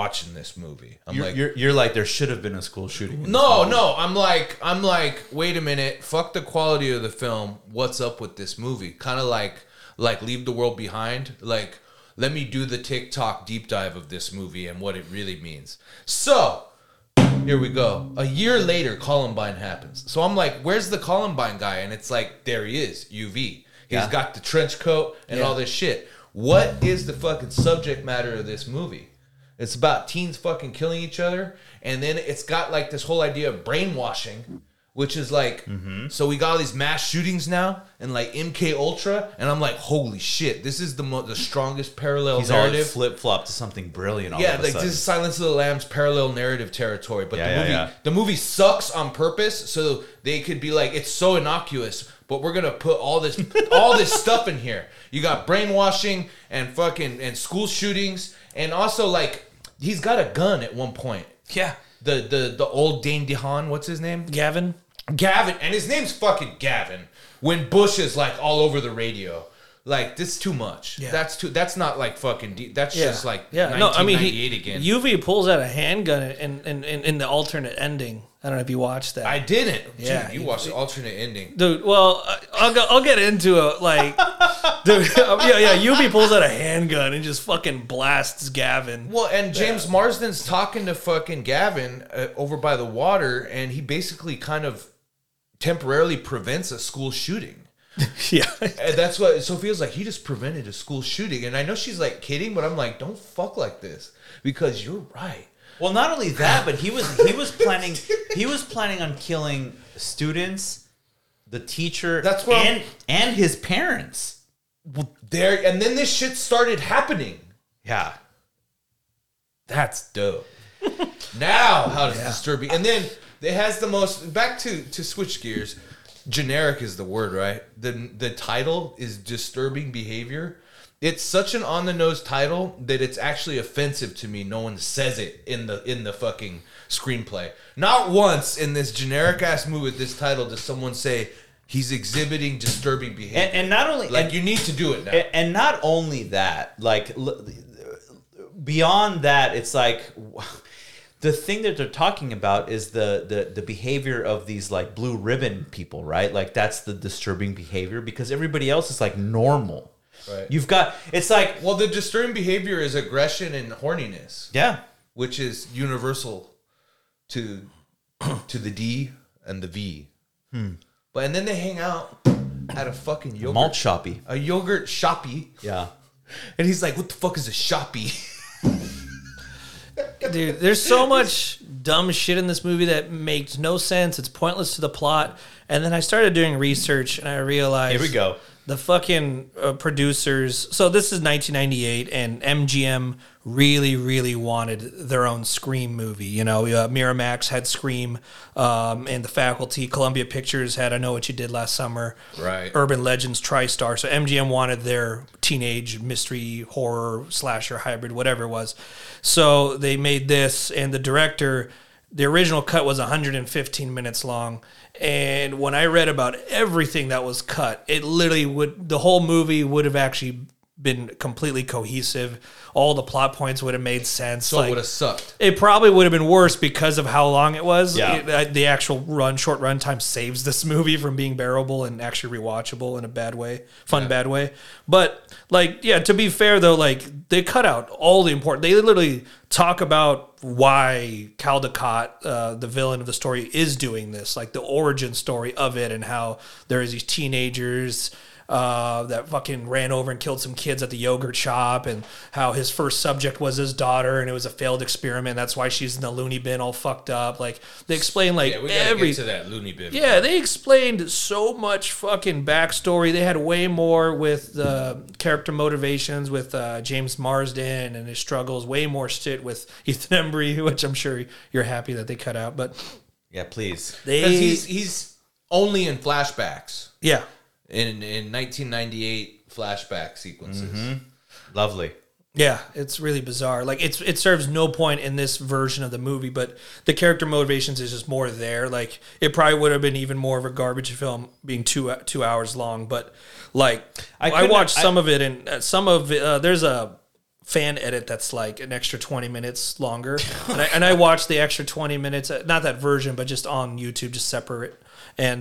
You're like, there should have been a school shooting. in No, this movie. no. I'm like, wait a minute. Fuck the quality of the film. What's up with this movie? Kind of like Leave the World Behind. Like, let me do the TikTok deep dive of this movie and what it really means. So, here we go. A year later, Columbine happens. So I'm like, where's the Columbine guy? And it's like, there he is, UV. He's got the trench coat and all this shit. What is the fucking subject matter of this movie? It's about teens fucking killing each other. And then it's got like this whole idea of brainwashing, which is like, so we got all these mass shootings now and like MK Ultra. And I'm like, holy shit, this is the strongest parallel He's all narrative. flip flop to something brilliant. All Yeah, of a like sudden. this is Silence of the Lambs parallel narrative territory. But Yeah, the movie sucks on purpose, so they could be like, it's so innocuous, but we're gonna put all this stuff in here. You got brainwashing and fucking and school shootings, and also like he's got a gun at one point. Yeah. The old Dane DeHaan, what's his name? Gavin. Gavin, and his name's fucking Gavin. When Bush is like all over the radio. Like, this is too much. Yeah. That's not like fucking deep. That's just like 1998 again. UV pulls out a handgun in the alternate ending. I don't know if you watched that. I didn't. Yeah, Dude, you watched the alternate ending. Dude, well, I'll get into it. Like, dude, UV pulls out a handgun and just fucking blasts Gavin. Well, and James Marsden's talking to fucking Gavin over by the water, and he basically kind of temporarily prevents a school shooting. Yeah. And that's what Sophia's like, he just prevented a school shooting. And I know she's like kidding, but I'm like, don't fuck like this because you're right. Well, not only that, but he was planning on killing students, the teacher, That's what and his parents. There, and then this shit started happening. Yeah. That's dope. Now, how does disturbing? And then it has the most. Back to switch gears. Generic is the word, right? The title is disturbing behavior. It's such an on the nose title that it's actually offensive to me. No one says it in the fucking screenplay. Not once in this generic ass movie with this title does someone say he's exhibiting disturbing behavior. And not only like you need to do it now. And not only that, like beyond that, it's like the thing that they're talking about is the behavior of these like blue ribbon people, right? Like that's the disturbing behavior because everybody else is like normal. Right. You've got it's like Well, the disturbing behavior is aggression and horniness, yeah. which is universal to the D and the V. But and then they hang out at a fucking yogurt Malt shoppy. a yogurt shoppy, Yeah. and he's like, "What the fuck is a shoppy?" Dude, there's so much dumb shit in this movie that makes no sense. It's pointless to the plot. And then I started doing research and I realized Here we go. the fucking producers. So this is 1998, and MGM really wanted their own Scream movie. You know, Miramax had Scream, and The Faculty. Columbia Pictures had I Know What You Did Last Summer. Right. Urban Legends, TriStar. So MGM wanted their teenage mystery, horror, slasher, hybrid, whatever it was. So they made this, and the director, the original cut was 115 minutes long. And when I read about everything that was cut, it literally the whole movie would have actually been completely cohesive. All the plot points would have made sense. So it would have sucked. It probably would have been worse because of how long it was. Yeah. The actual short run time saves this movie from being bearable and actually rewatchable in a bad way, bad way. But to be fair though, they cut out all the important. They literally talk about why Caldecott, the villain of the story, is doing this, like the origin story of it, and how there is these teenagers that fucking ran over and killed some kids at the yogurt shop, and how his first subject was his daughter, and it was a failed experiment. That's why she's in the loony bin all fucked up. Like, they explain We gotta get to that loony bin. Yeah, they explained so much fucking backstory. They had way more with the character motivations with James Marsden and his struggles, way more shit with Ethan Embry, which I'm sure you're happy that they cut out. But Yeah, please. Because he's only in flashbacks. Yeah. In 1998 flashback sequences. Mm-hmm. Lovely. Yeah, it's really bizarre. Like, it serves no point in this version of the movie, but the character motivations is just more there. Like, it probably would have been even more of a garbage film being 2 hours long. But I watched some of it, and some of it, there's a fan edit that's like an extra 20 minutes longer, and I watched the extra 20 minutes, not that version, but just on YouTube, just separate. And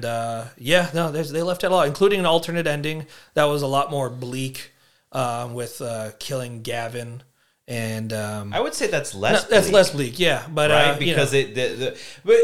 they left out a lot, including an alternate ending that was a lot more bleak, with killing Gavin. And I would say that's less. That's less bleak, yeah. But right, because it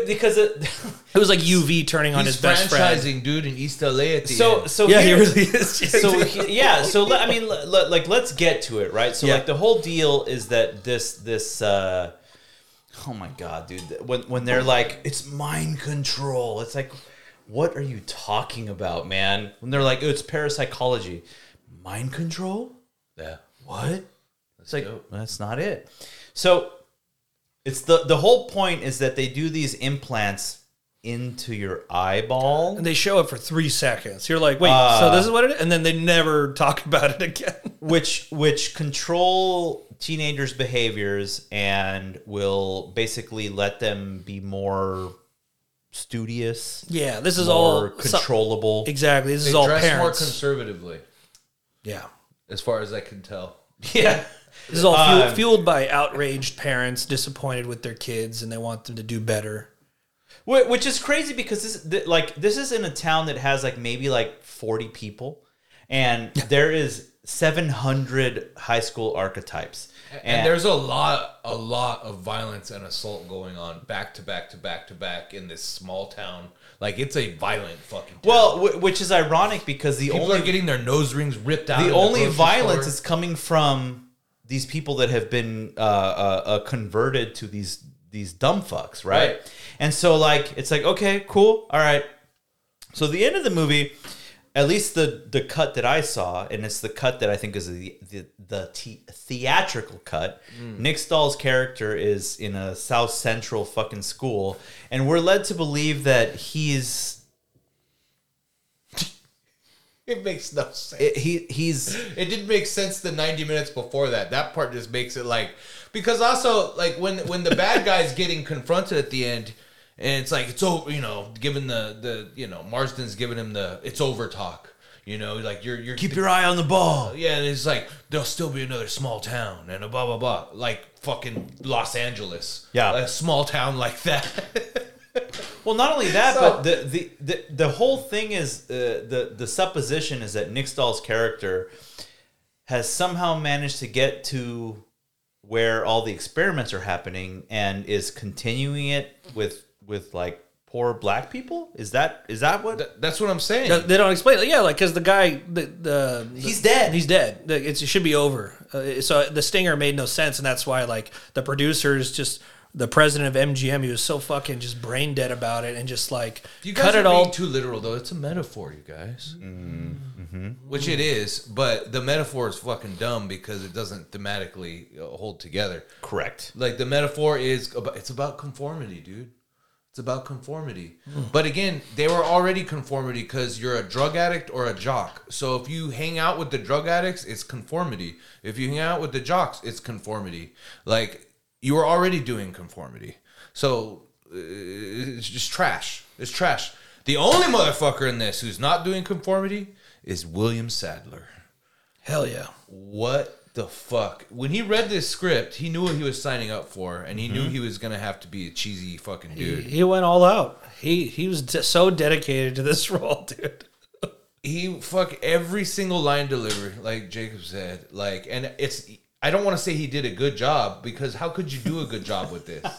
was like UV turning on his best friend. Franchising dude in East LA at the end. So Yeah, he here's- really is. So let's get to it, right? So the whole deal is that this oh my god, dude, when they're like, it's mind control, it's like, what are you talking about, man? When they're like, oh, it's parapsychology, mind control, Yeah. what? It's like, that's not it. So it's the whole point is that they do these implants into your eyeball. And they show it for 3 seconds. You're like, wait, so this is what it is? And then they never talk about it again. which control teenagers' behaviors and will basically let them be more studious. Yeah, this is more all controllable. Exactly. This They is all dress more parents. conservatively, Yeah. as far as I can tell. Yeah. This is all fueled by outraged parents disappointed with their kids, and they want them to do better. Which is crazy because this is in a town that has maybe 40 people, and there is 700 high school archetypes. And there's a lot of violence and assault going on back to back in this small town. Like, it's a violent fucking town. Well, which is ironic because People are getting their nose rings ripped out. the only violence is coming from these people that have been converted to these dumb fucks, right? And so it's like, okay, cool, all right. So the end of the movie, at least the cut that I saw, and it's the cut that I think is the theatrical cut. Nick Stahl's character is in a South Central fucking school, and we're led to believe that he's. It makes no sense. It didn't make sense the 90 minutes before that. That part just makes it because also when the bad guy's getting confronted at the end, and it's like, it's over, given the Marsden's giving him the it's over talk, you're keep your eye on the ball. Yeah, and it's like, there'll still be another small town and a blah blah blah, like fucking Los Angeles. Yeah, like a small town like that. Well, not only that, but the whole thing is the supposition is that Nick Stahl's character has somehow managed to get to where all the experiments are happening and is continuing it with poor black people. Is that what? That's what I'm saying. They don't explain it. Yeah, because the guy, he's dead. He's dead. It should be over. So the stinger made no sense, and that's why the producers just the president of MGM, he was so fucking just brain dead about it and just like You guys cut are it all. being too literal, though. It's a metaphor, you guys. Which it is, but the metaphor is fucking dumb because it doesn't thematically hold together. Correct. Like the metaphor is, it's about conformity, dude. It's about conformity. But again, they were already conformity because you're a drug addict or a jock. So if you hang out with the drug addicts, it's conformity. If you hang out with the jocks, it's conformity. Like you were already doing conformity. So it's just trash. It's trash. The only motherfucker in this who's not doing conformity is William Sadler. Hell yeah. What the fuck? When he read this script, he knew what he was signing up for, and he knew he was gonna have to be a cheesy fucking dude. He went all out. He was so dedicated to this role, dude. He every single line delivery, like Jacob said. Like, and it's, I don't want to say he did a good job because how could you do a good job with this?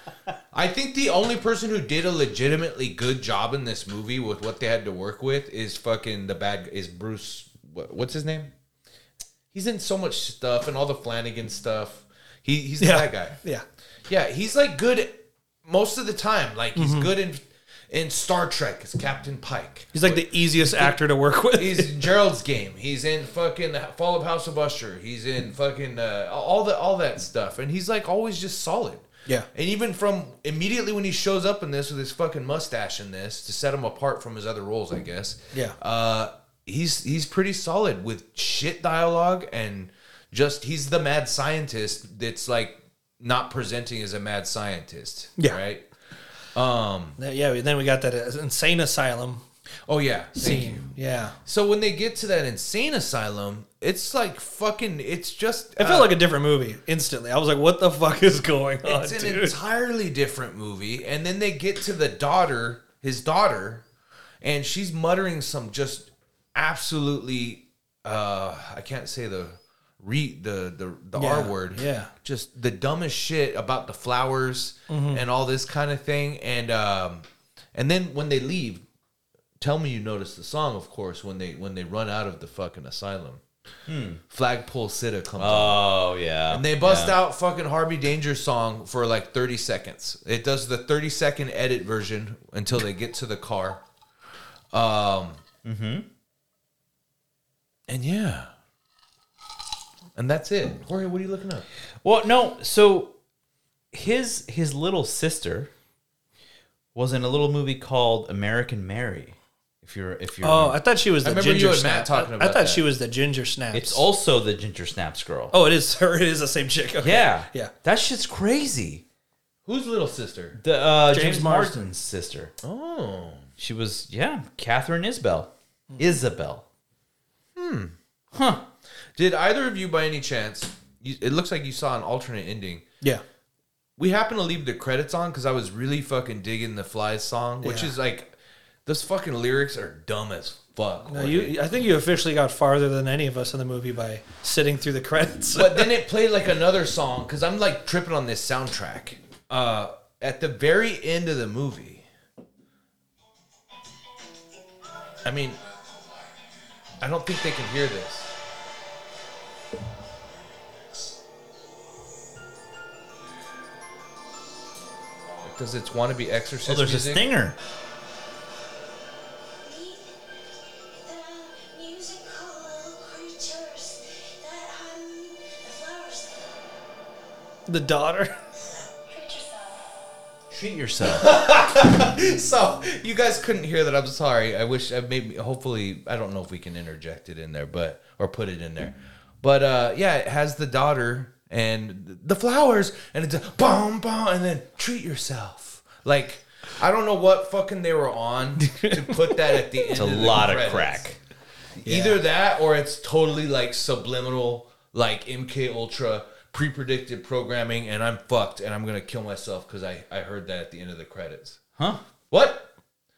I think the only person who did a legitimately good job in this movie with what they had to work with is is Bruce. What's his name? He's in so much stuff and all the Flanagan stuff. He's the bad guy. Yeah. Yeah, he's like good most of the time. Like he's good in Star Trek as Captain Pike. He's like the easiest actor to work with. He's in Gerald's Game. He's in fucking Fall of House of Usher. He's in fucking all that stuff. And he's like always just solid. Yeah. And even from immediately when he shows up in this with his fucking mustache in this to set him apart from his other roles, I guess. Yeah. He's pretty solid with shit dialogue and just he's the mad scientist that's like not presenting as a mad scientist. Yeah. Right? Yeah, then we got that insane asylum Oh yeah. Thank you. scene. Yeah. So when they get to that insane asylum, it's like fucking it's just It felt like a different movie instantly. I was like, what the fuck is going on, it's an dude? entirely different movie. And then they get to his daughter, and she's muttering some just absolutely I can't say the R word. Yeah. Just the dumbest shit about the flowers and all this kind of thing. And then when they leave, tell me you noticed the song, of course, when they run out of the fucking asylum. Flagpole Sitta comes on. Oh yeah. And they bust out fucking Harvey Danger's song for like 30 seconds. It does the 30-second edit version until they get to the car. And yeah. And that's it. Jorge, what are you looking up? Well, no. So his little sister was in a little movie called American Mary. If you're Oh, I thought she was the remember ginger you and snap. Matt talking I about thought that. she was the ginger snaps. it's also the Ginger Snaps girl. Oh, it is her. It is the same chick. Okay. yeah, Yeah. That shit's crazy. Whose little sister? The James James Marsden. Marsden's sister. Oh. She was Catherine Isabel. Isabel. Did either of you, by any chance, it looks like you saw an alternate ending. Yeah. We happened to leave the credits on because I was really fucking digging the Flies song, which Yeah. is like, those fucking lyrics are dumb as fuck. No, I think you officially got farther than any of us in the movie by sitting through the credits. But then it played like another song because I'm like tripping on this soundtrack. At the very end of the movie, I mean, I don't think they can hear this. Does its wannabe Exorcist Oh, there's music? a stinger. The daughter. Treat yourself. So you guys couldn't hear that. I'm sorry. I wish I maybe hopefully I don't know if we can interject it in there, or put it in there. But yeah, it has the daughter and the flowers, and it's a boom boom, and then treat yourself. Like I don't know what fucking they were on to put that at the end. It's a of the lot of credits. crack. Either that or it's totally like subliminal, like MK Ultra pre-predicted programming, and I'm fucked, and I'm gonna kill myself because I heard that at the end of the credits. Huh? What?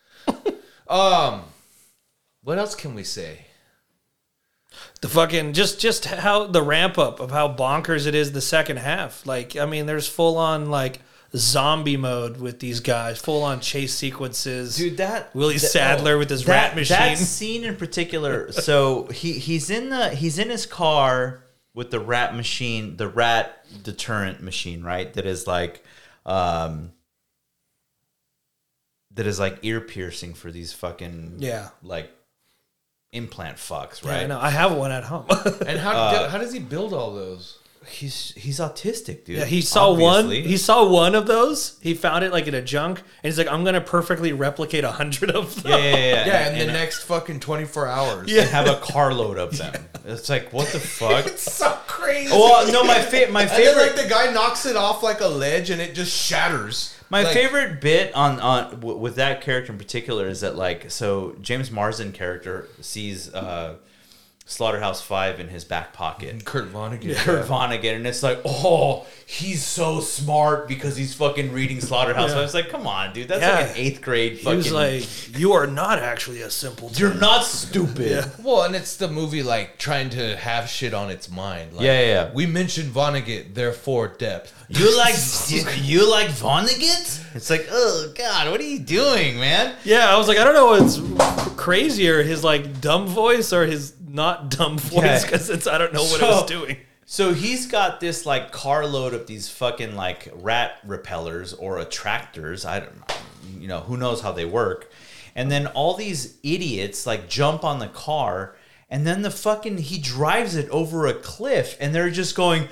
What else can we say? The fucking just how the ramp up of how bonkers it is the second half. Like, I mean, there's full on like zombie mode with these guys, full on chase sequences. Dude, Willie Sadler with his rat machine. That scene in particular. So he's in his car with the rat machine, the rat deterrent machine, right? That is like that is like ear piercing for these fucking like implant fucks, right? Yeah, I know. I have one at home. And how does he build all those? He's autistic, dude. Yeah, he saw obviously. one. He saw one of those. He found it like in a junk, and he's like, "I'm gonna perfectly replicate 100 of them." Yeah, in the next fucking 24 hours. And have a carload of them. It's like, what the fuck? It's so crazy. Well, no, my favorite. And then, like, the guy knocks it off like a ledge, and it just shatters. My Like, favorite bit on with that character in particular is that, like, so James Marsden character sees Slaughterhouse-5 in his back pocket. Kurt Vonnegut. Kurt Vonnegut, and it's like, oh, he's so smart because he's fucking reading Slaughterhouse-5. It's like, come on, dude, that's like an 8th grade fucking... He was like, "You are not actually a simpleton. You're not stupid." Well, and it's the movie, like, trying to have shit on its mind. Like, Yeah. We mentioned Vonnegut, therefore depth. You like Vonnegut? It's like, oh god, what are you doing, man? Yeah, I was like, I don't know what's crazier, his like dumb voice or his not dumb voice, because I don't know what it was doing. So he's got this like carload of these fucking like rat repellers or attractors. I don't know, you know, who knows how they work. And then all these idiots like jump on the car, and then he drives it over a cliff, and they're just going,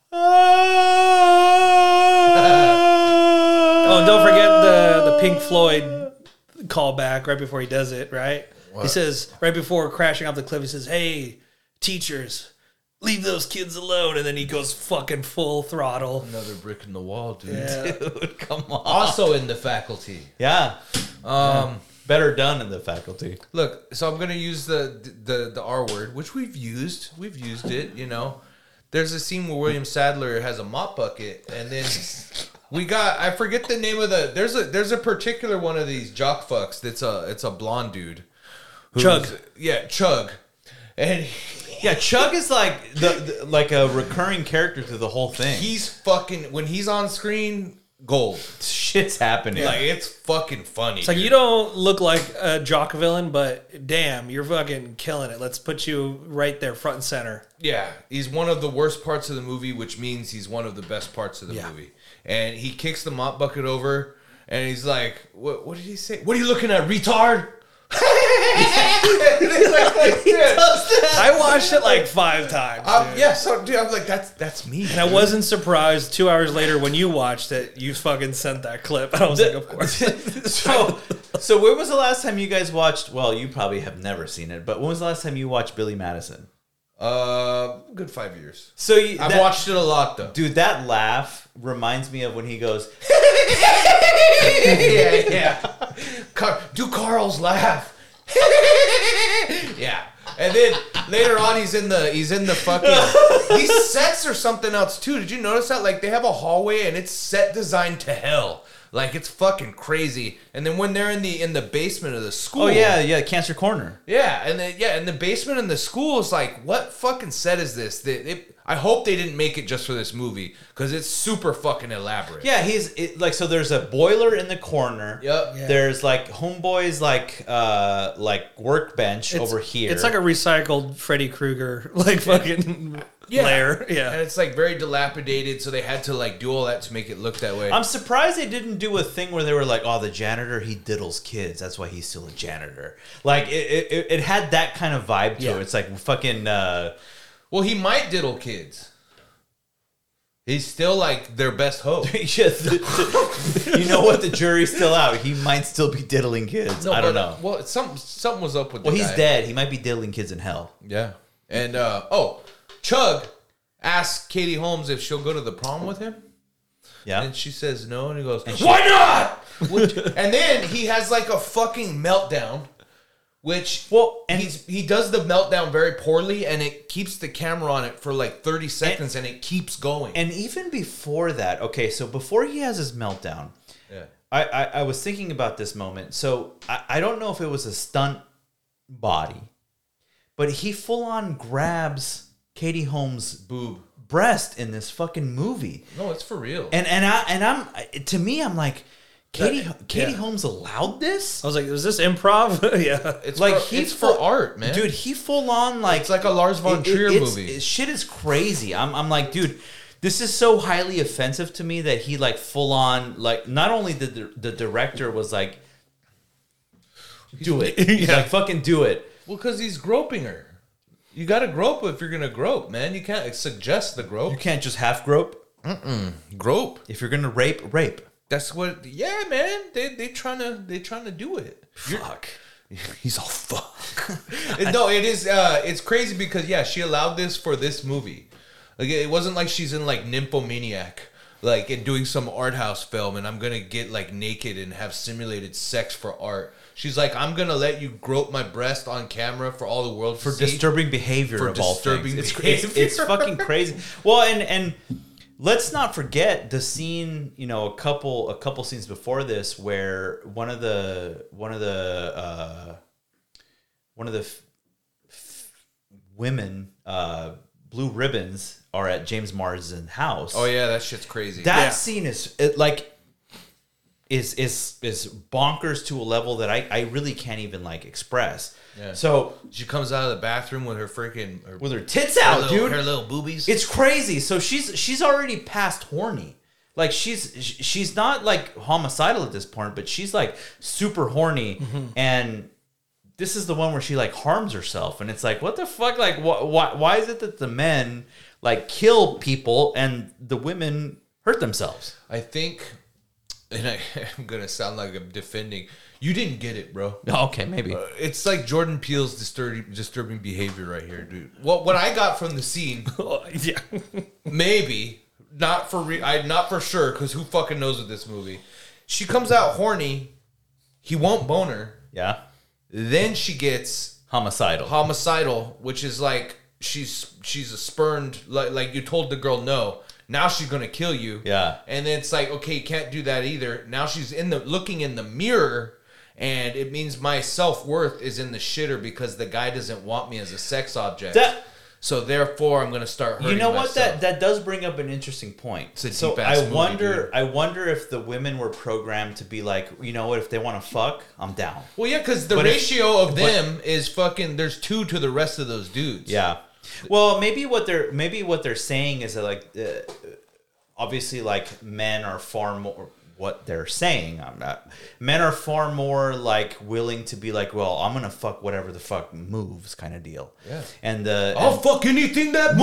Oh, and don't forget the Pink Floyd callback right before he does it, right? What? He says, right before crashing off the cliff, he says, "Hey, teachers, leave those kids alone." And then he goes fucking full throttle. Another brick in the wall, dude. Yeah. dude, come on. Also in the Faculty. Yeah. Better done in the Faculty. Look, so I'm gonna use the R word, which we've used. We've used it, you know. There's a scene where William Sadler has a mop bucket, and then I forget the name of there's a particular one of these jock fucks it's a blonde dude. Chug. Yeah, Chug. And Yeah, Chug is like the like a recurring character through the whole thing. he's fucking, when he's on screen, gold. Shit's happening. Like, it's fucking funny. It's like, you don't look like a jock villain, but damn, you're fucking killing it. Let's put you right there front and center. Yeah, he's one of the worst parts of the movie, which means he's one of the best parts of the movie. And he kicks the mop bucket over, and he's like, what did he say? What are you looking at, retard? I watched it like 5 times. So dude, I was like, that's me. And I wasn't surprised 2 hours later when you watched it, you fucking sent that clip. And I was like, of course. So when was the last time you guys watched, well, you probably have never seen it, but when was the last time you watched Billy Madison? Good 5 years. So I've watched it a lot, though. Dude, that laugh reminds me of when he goes, yeah. Do Carl's laugh. Yeah. And then later on, he's in the fucking, he's sets or something else too. Did you notice that? Like, they have a hallway and it's set designed to hell. Like, it's fucking crazy. And then when they're in the basement of the school. oh yeah, Cancer Corner. Yeah, and then in the basement in the school is like, what fucking set is this? I hope they didn't make it just for this movie, because it's super fucking elaborate. Yeah, so there's a boiler in the corner. Yep. Yeah. There's like homeboys like workbench over here. It's like a recycled Freddy Krueger like fucking lair. Yeah. And it's like very dilapidated, so they had to like do all that to make it look that way. I'm surprised they didn't do a thing where they were like, oh, the janitor, he diddles kids. That's why he's still a janitor. Like, it had that kind of vibe to it. It's like fucking... well, he might diddle kids. He's still like their best hope. You know what? The jury's still out. He might still be diddling kids. I don't know. Well, something was up with the Well, guy. he's dead. He might be diddling kids in hell. Yeah. And, Chug asks Katie Holmes if she'll go to the prom with him. Yeah. And she says no, and he goes, why not? And then he has like a fucking meltdown, which, he does the meltdown very poorly, and it keeps the camera on it for like 30 seconds, and it keeps going. And even before that, okay, so before he has his meltdown, I was thinking about this moment. So I don't know if it was a stunt body, but he full on grabs Katie Holmes' breast in this fucking movie. No, it's for real. And I'm to me, I'm like, Katie Holmes allowed this? I was like, was this improv? Yeah. It's like it's for art, man. Dude, he full on like it's like a Lars von Trier movie. Shit is crazy. I'm like, dude, This is so highly offensive to me that he like full on like not only the director was like, do it, He's like fucking do it. Well, because he's groping her. You got to grope if you're gonna grope, man. You can't suggest the grope. You can't just half grope. Grope. If you're gonna rape. That's what. Yeah, man. They trying to do it. Fuck. He's all fuck. No, it is. It's crazy because she allowed this for this movie. Like it wasn't like she's in like Nymphomaniac, like and doing some art house film, and I'm gonna get like naked and have simulated sex for art. She's like, I'm gonna let you grope my breast on camera for all the world to see. Disturbing behavior For of all disturbing things. behavior. It's fucking crazy. Well, and let's not forget the scene. You know, a couple scenes before this where one of the women, blue ribbons, are at James Marsden's house. Oh yeah, that shit's crazy. That scene is bonkers to a level that I really can't even like express. Yeah. So She comes out of the bathroom with her freaking with her tits out, dude. her little boobies. It's crazy. So she's already past horny. Like she's not like homicidal at this point, but she's like super horny. And this is the one where she like harms herself, and it's like, what the fuck? Like, why is it that the men like kill people and the women hurt themselves? I think, and I'm gonna sound like I'm defending. You didn't get it, bro. Okay, maybe. It's like Jordan Peele's disturbing behavior right here, dude. What I got from the scene, Yeah. maybe not for not for sure, because who fucking knows with this movie? She comes out horny. He won't bone her. Yeah. Then she gets homicidal, which is like she's a spurned, like you told the girl no. Now she's gonna kill you. Yeah. And then it's like, okay, you can't do that either. Now she's looking in the mirror, and it means my self-worth is in the shitter because the guy doesn't want me as a sex object. So therefore, I'm gonna start hurting myself. That does bring up an interesting point. It's a so deep-ass movie, dude. I wonder if the women were programmed to be like, you know what, if they want to fuck, I'm down. Well, yeah, because the ratio of them is fucking. There's 2 to the rest of those dudes. Yeah. Well, maybe what they're saying is that like, obviously, like men are far more. What they're saying, men are far more like willing to be like, well, I'm gonna fuck whatever the fuck moves, kind of deal. Yeah. And I'll fuck anything that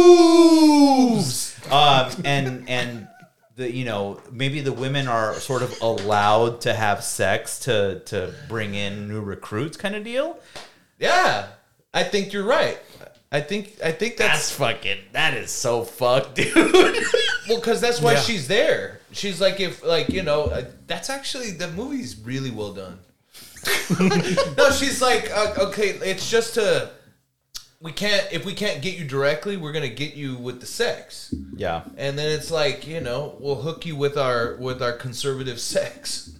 moves. And the maybe the women are sort of allowed to have sex to bring in new recruits, kind of deal. Yeah, I think you're right. I think that is so fucked, dude. Well, because that's why she's there. She's like, that's actually, the movie's really well done. No, she's like, okay, it's just if we can't get you directly, we're going to get you with the sex. Yeah. And then it's like, we'll hook you with our conservative sex.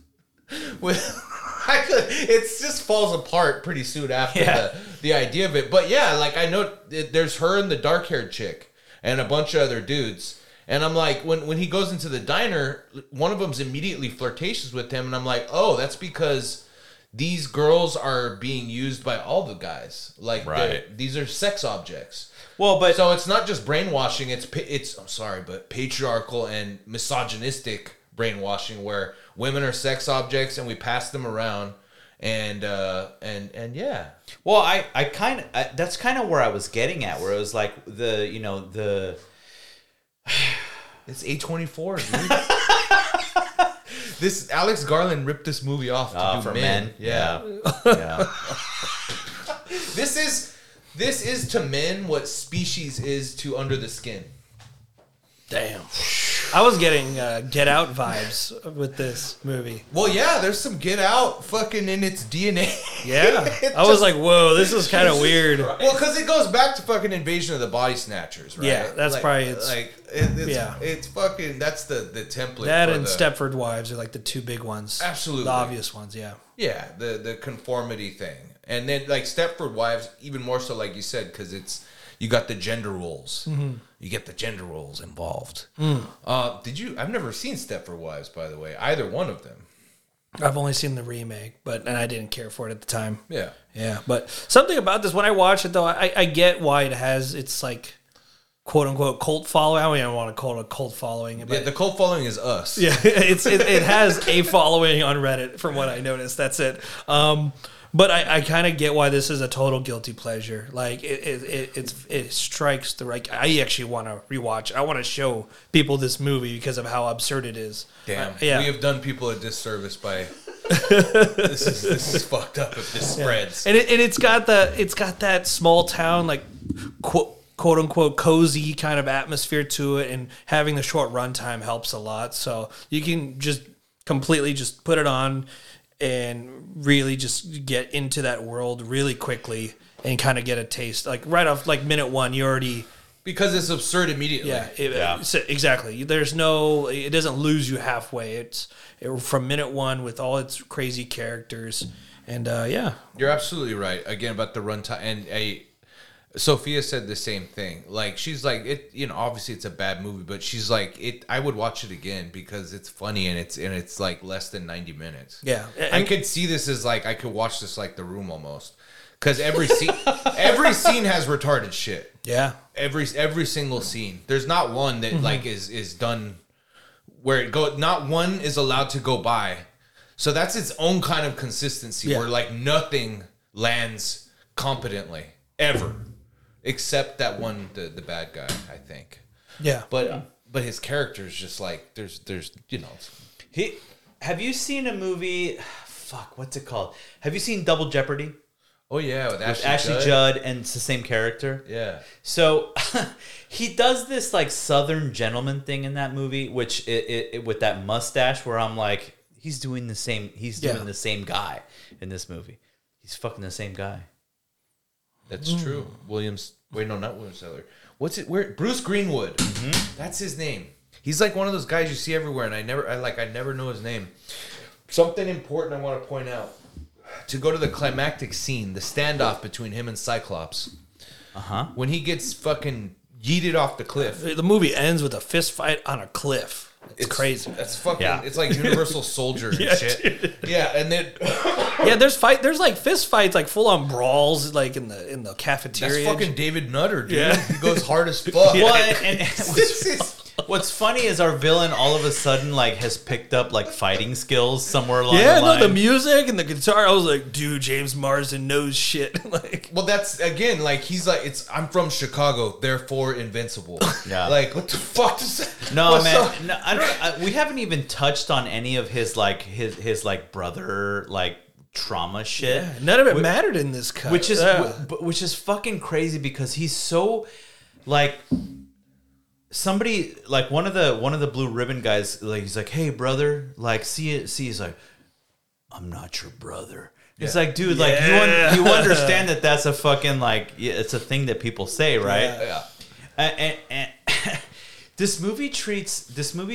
It just falls apart pretty soon after the idea of it. But yeah, like I know there's her and the dark-haired chick and a bunch of other dudes. And I'm like, when he goes into the diner, one of them's immediately flirtatious with him. And I'm like, oh, that's because these girls are being used by all the guys. Like, these are sex objects. Well, but so it's not just brainwashing. It's I'm sorry, but patriarchal and misogynistic brainwashing where women are sex objects and we pass them around. And yeah. Well, I that's kind of where I was getting at, where it was like the. It's A24, dude. This Alex Garland ripped this movie off to do for men. Yeah. This is to men what Species is to Under the Skin. Damn. I was getting Get Out vibes with this movie. Well, yeah, there's some Get Out fucking in its DNA. Yeah. I was like, whoa, this is kind of weird. Well, because it goes back to fucking Invasion of the Body Snatchers, right? Yeah, that's probably it's fucking, that's the template. That and Stepford Wives are like the 2 big ones. Absolutely. The obvious ones, yeah. Yeah, the conformity thing. And then like Stepford Wives, even more so like you said, because you got the gender roles. Mm-hmm. You get the gender roles involved. I've never seen Stepford Wives, by the way, either one of them. I've only seen the remake, and I didn't care for it at the time. Yeah. Yeah, but something about this, when I watch it though, I get why it has, it's like, quote unquote cult following. I don't even want to call it a cult following. But Yeah, the cult following is us. yeah, it has a following on Reddit from what I noticed. That's it. But I kind of get why this is a total guilty pleasure. Like it strikes the right. I actually want to rewatch. I want to show people this movie because of how absurd it is. Damn, Yeah. we have done people a disservice by. This is fucked up if this spreads. And it's got that small town like quote unquote cozy kind of atmosphere to it, and having the short runtime helps a lot. So you can just completely just put it on and really just get into that world really quickly and kind of get a taste. Like right off like minute one, you already Because it's absurd immediately. exactly. It doesn't lose you halfway. From minute one with all its crazy characters, and You're absolutely right. Again, about the runtime, and Sophia said the same thing. Like she's like it. Obviously it's a bad movie, but she's like it. I would watch it again because it's funny and it's like less than 90 minutes. Yeah, I could see this as like I could watch this like The Room almost, because every scene has retarded shit. yeah. Every single scene. There's not one that like is done where not one is allowed to go by. So that's its own kind of consistency where like nothing lands competently ever, except that one the bad guy, I think. Yeah. But his character is just like there's Have you seen a movie? Fuck, what's it called? Have you seen Double Jeopardy? oh yeah, with Ashley Judd, and it's the same character. Yeah. So he does this like Southern gentleman thing in that movie, which it with that mustache, where I'm like, he's doing the same. He's doing the same guy in this movie. He's fucking the same guy. That's true. Williams. Wait, no, not William Seller. What's it? Where? Bruce Greenwood. That's his name. He's like one of those guys you see everywhere, and I never know his name. Something important I want to point out. To go to the climactic scene, the standoff between him and Cyclops. When he gets fucking yeeted off the cliff. The movie ends with a fist fight on a cliff. It's crazy. That's fucking. Yeah. It's like Universal Soldier and shit. Dude. Yeah, and then Yeah, there's like fist fights, like full on brawls, like in the that's cafeteria. fucking David Nutter, dude. Yeah. He goes hard as fuck. Well, and what's funny is our villain all of a sudden like has picked up like fighting skills somewhere along the line. the music and the guitar. I was like, dude, James Marsden knows shit. Like, Well, that's again like he's like I'm from Chicago, therefore invincible. Yeah. Like what the fuck does that? No, what's man. up? No, I don't. We haven't even touched on any of his like his like brother like trauma shit. none of it mattered in this cut. Which is fucking crazy because he's so like somebody like one of the blue ribbon guys, like he's like, hey brother, like see he's like, I'm not your brother. It's like, dude, like you understand that that's a fucking like it's a thing that people say, right? Yeah. And this movie treats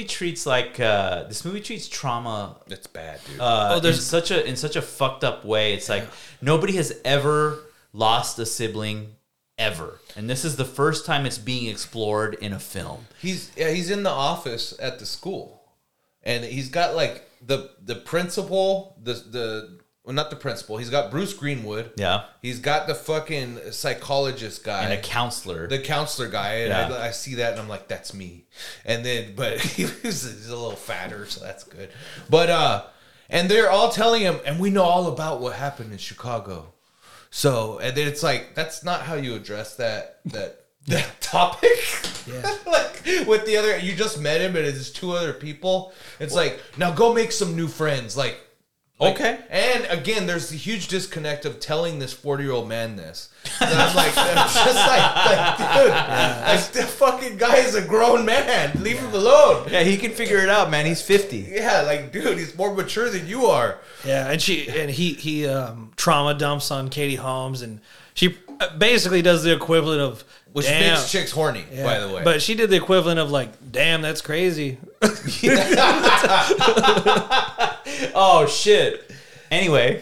trauma It's bad, dude. in such a fucked up way. It's like nobody has ever lost a sibling ever, and this is the first time it's being explored in a film. He's in the office at the school, and he's got like the principal, well, not the principal. He's got Bruce Greenwood. Yeah, He's got the fucking psychologist guy and a counselor. the counselor guy, and Yeah. I see that, and I'm like, that's me. And then, but he's a little fatter, so that's good. But and they're all telling him, and we know all about what happened in Chicago. So, and then it's like, that's not how you address that topic. Yeah. Like with the other, you just met him, and it's two other people. It's like, now go make some new friends. Like, Okay. And again, there's the huge disconnect of telling this 40-year-old man this. And I'm like, I'm just like dude, like, the fucking guy is a grown man. Leave him alone. Yeah, he can figure it out, man. He's 50. Yeah, like, dude, he's more mature than you are. yeah, and he trauma dumps on Katie Holmes, and she basically does the equivalent of Which damn. makes chicks horny, Yeah, by the way. But she did the equivalent of like, damn, that's crazy. Oh shit. Anyway,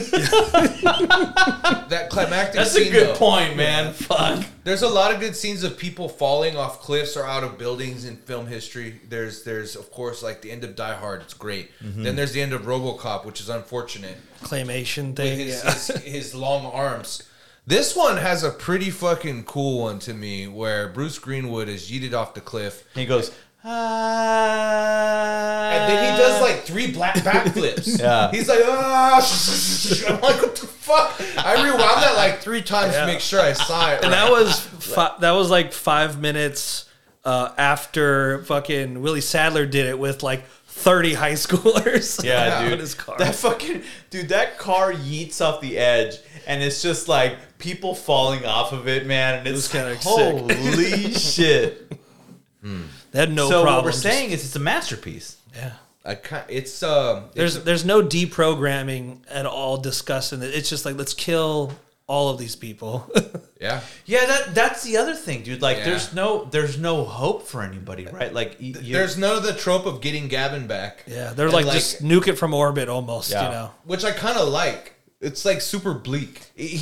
that climactic that's scene, a good though, point, man. Fuck. There's a lot of good scenes of people falling off cliffs or out of buildings in film history. There's of course like the end of Die Hard. It's great. Then there's the end of RoboCop, which is unfortunate. Claymation With thing. his long arms. This one has a pretty fucking cool one to me, where Bruce Greenwood is yeeted off the cliff. He goes, And then he does like 3 backflips. Yeah. He's like, ah. I'm like, what the fuck? I rewound that like 3 times to make sure I saw it. And right. that was like 5 minutes after fucking Willie Sadler did it with like 30 high schoolers. yeah, in dude. his car. That fucking dude, that car yeets off the edge, and it's just like people falling off of it, man. And it's was kinda like, sick. holy shit. They had no So problem. what we're saying is it's a masterpiece. yeah. It's There's no deprogramming at all discussed in it. It's just like, let's kill all of these people. yeah. Yeah, that's the other thing, dude. Like, Yeah. there's no hope for anybody, right? Like, There's none of the trope of getting Gavin back. Yeah, they're And, like just nuke it from orbit almost, Yeah. you know. which I kind of like. It's like super bleak.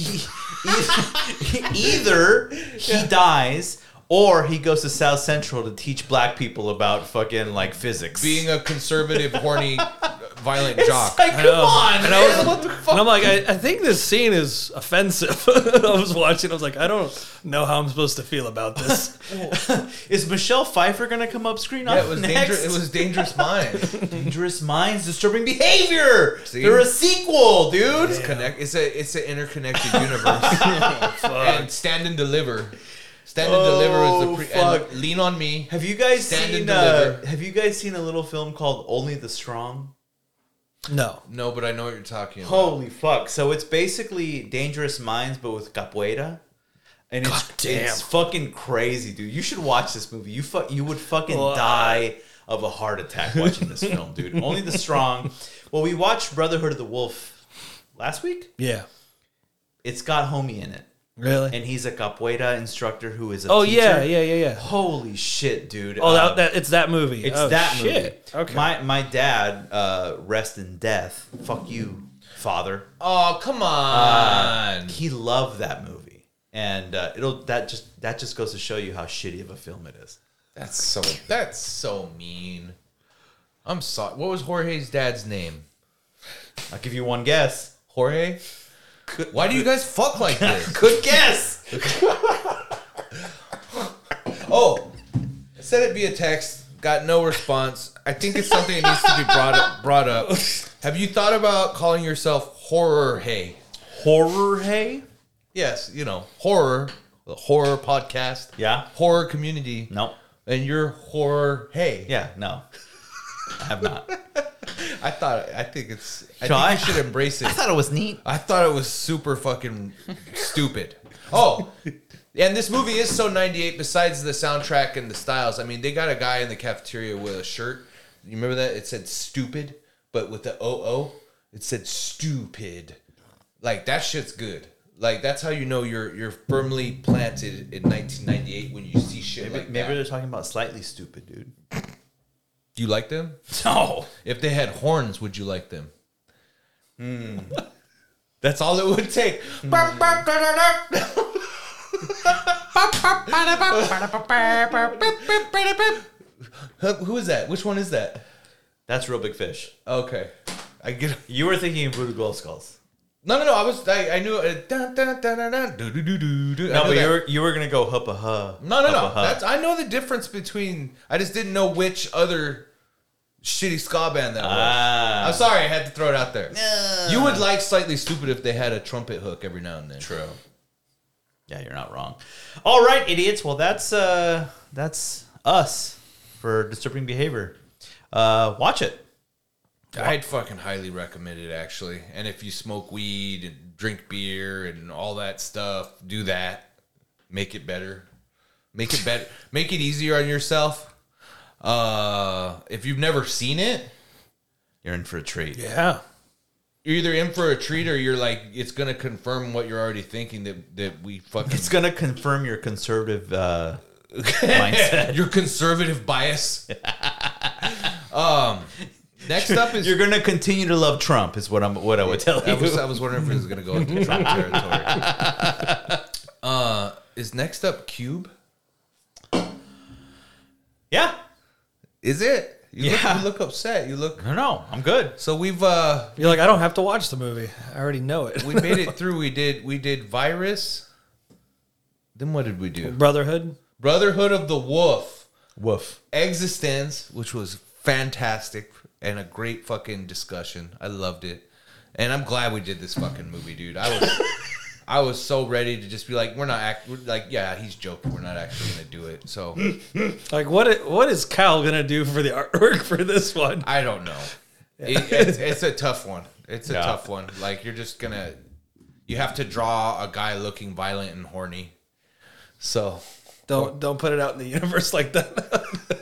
either he dies or he goes to South Central to teach black people about fucking like physics. Being a conservative, horny, violent it's jock. like, come on, And man, what the fuck? And I'm like, I think this scene is offensive. I was watching, I was like, I don't know how I'm supposed to feel about this. Is Michelle Pfeiffer gonna come up screen? Yeah, it was next? dangerous. It was Dangerous Minds. Dangerous Minds, Disturbing Behavior. See? They're a sequel, dude. It's an interconnected universe. And Stand and Deliver. Stand and Deliver is the fuck. and Lean on Me. Have you guys Stand seen? and Deliver. Have you guys seen a little film called Only the Strong? No. No, but I know what you're talking about. Holy fuck! So it's basically Dangerous Minds, but with capoeira, and it's fucking crazy, dude. You should watch this movie. You would fucking die of a heart attack watching this film, dude. Only the Strong. Well, we watched Brotherhood of the Wolf last week. Yeah. It's got Homie in it, Really? and he's a capoeira instructor who is a Oh, teacher. yeah. Holy shit, dude! Oh, it's that movie. It's Oh, that shit. movie. Okay. My dad, rest in death. Fuck you, father. Oh, come on. He loved that movie, and that just goes to show you how shitty of a film it is. That's so mean. I'm sorry. What was Jorge's dad's name? I'll give you one guess. Jorge? Why do you guys fuck like this? Good guess. Oh, I said it via text. Got no response. I think it's something that needs to be brought up. Have you thought about calling yourself Jorge? Horror Hey? Yes, horror, the horror podcast. Yeah. Horror community. No. And you're Jorge. Yeah. No. I have not. I think you should embrace I it. thought it was neat. I thought it was super fucking stupid. Oh, and this movie is so 98 besides the soundtrack and the styles. I mean, they got a guy in the cafeteria with a shirt. You remember that? It said stupid, but with the OO, it said stupid. Like, that shit's good. Like, that's how you know you're firmly planted in 1998 when you see shit like Maybe that. they're talking about Slightly Stupid, dude. Do you like them? No. If they had horns, would you like them? That's all it would take. Who is that? Which one is that? That's Real Big Fish. Okay, I get. You were thinking of Voodoo Glow Skulls. No. I knew it. No, No, but you were gonna go huppa huh. No. That's, I know the difference between. I just didn't know which other shitty ska band that was. Ah. I'm sorry, I had to throw it out there. You would like Slightly Stupid if they had a trumpet hook every now and then. True. Yeah, you're not wrong. All right, idiots. Well, that's us for Disturbing Behavior. Watch it. I'd fucking highly recommend it, actually. And if you smoke weed and drink beer and all that stuff, do that. Make it better. Make it better. Make it easier on yourself. If you've never seen it, You're in for a treat. Yeah. you're either in for a treat or you're like, it's going to confirm what you're already thinking that we fucking... It's gonna confirm your conservative mindset. your conservative bias. Next up is... You're gonna continue to love Trump, is what I would tell you. I was wondering if it was going to go into Trump territory. Is next up Cube? Yeah. Is it? Yeah. You look upset. You look. No, I'm good. So we've You're like, I don't have to watch the movie. I already know it. we made it through. We did Virus. Then what did we do? Brotherhood. Brotherhood of the Wolf. Woof. Existence, which was fantastic and a great fucking discussion. I loved it. And I'm glad we did this fucking movie, dude. I was so ready to just be like, yeah, he's joking. We're not actually gonna do it. So Like, what is Kyle gonna do for the artwork for this one? I don't know. It's a tough one. It's a Yeah. tough one. Like you have to draw a guy looking violent and horny. So Don't put it out in the universe like that.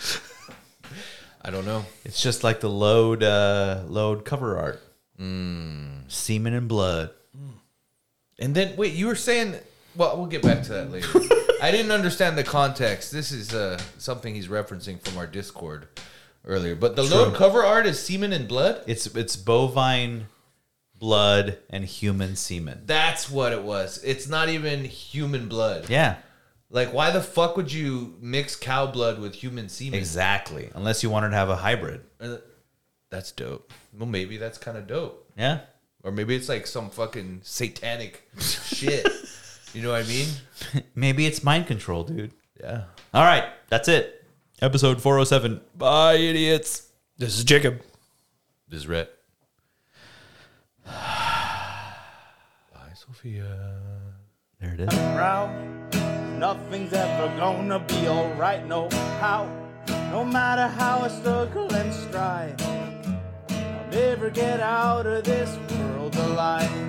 I don't know. It's just like the load cover art. Semen and blood. And then wait, you were saying, well, we'll get back to that later. I didn't understand the context. This is something he's referencing from our Discord earlier. But the load cover art is semen and blood? It's bovine blood and human semen. That's what it was. It's not even human blood. Yeah, Like, why the fuck would you mix cow blood with human semen? exactly. Unless you wanted to have a hybrid. That's dope. Well, maybe that's kind of dope. Yeah. Or maybe it's like some fucking satanic shit. You know what I mean? Maybe it's mind control, dude. Yeah. All right, that's it. Episode 407. Bye, idiots. This is Jacob. This is Rhett. Bye, Sophia. There it is. Proud. Nothing's ever gonna be alright, no how. No matter how I struggle and strive, I'll never get out of this world alive.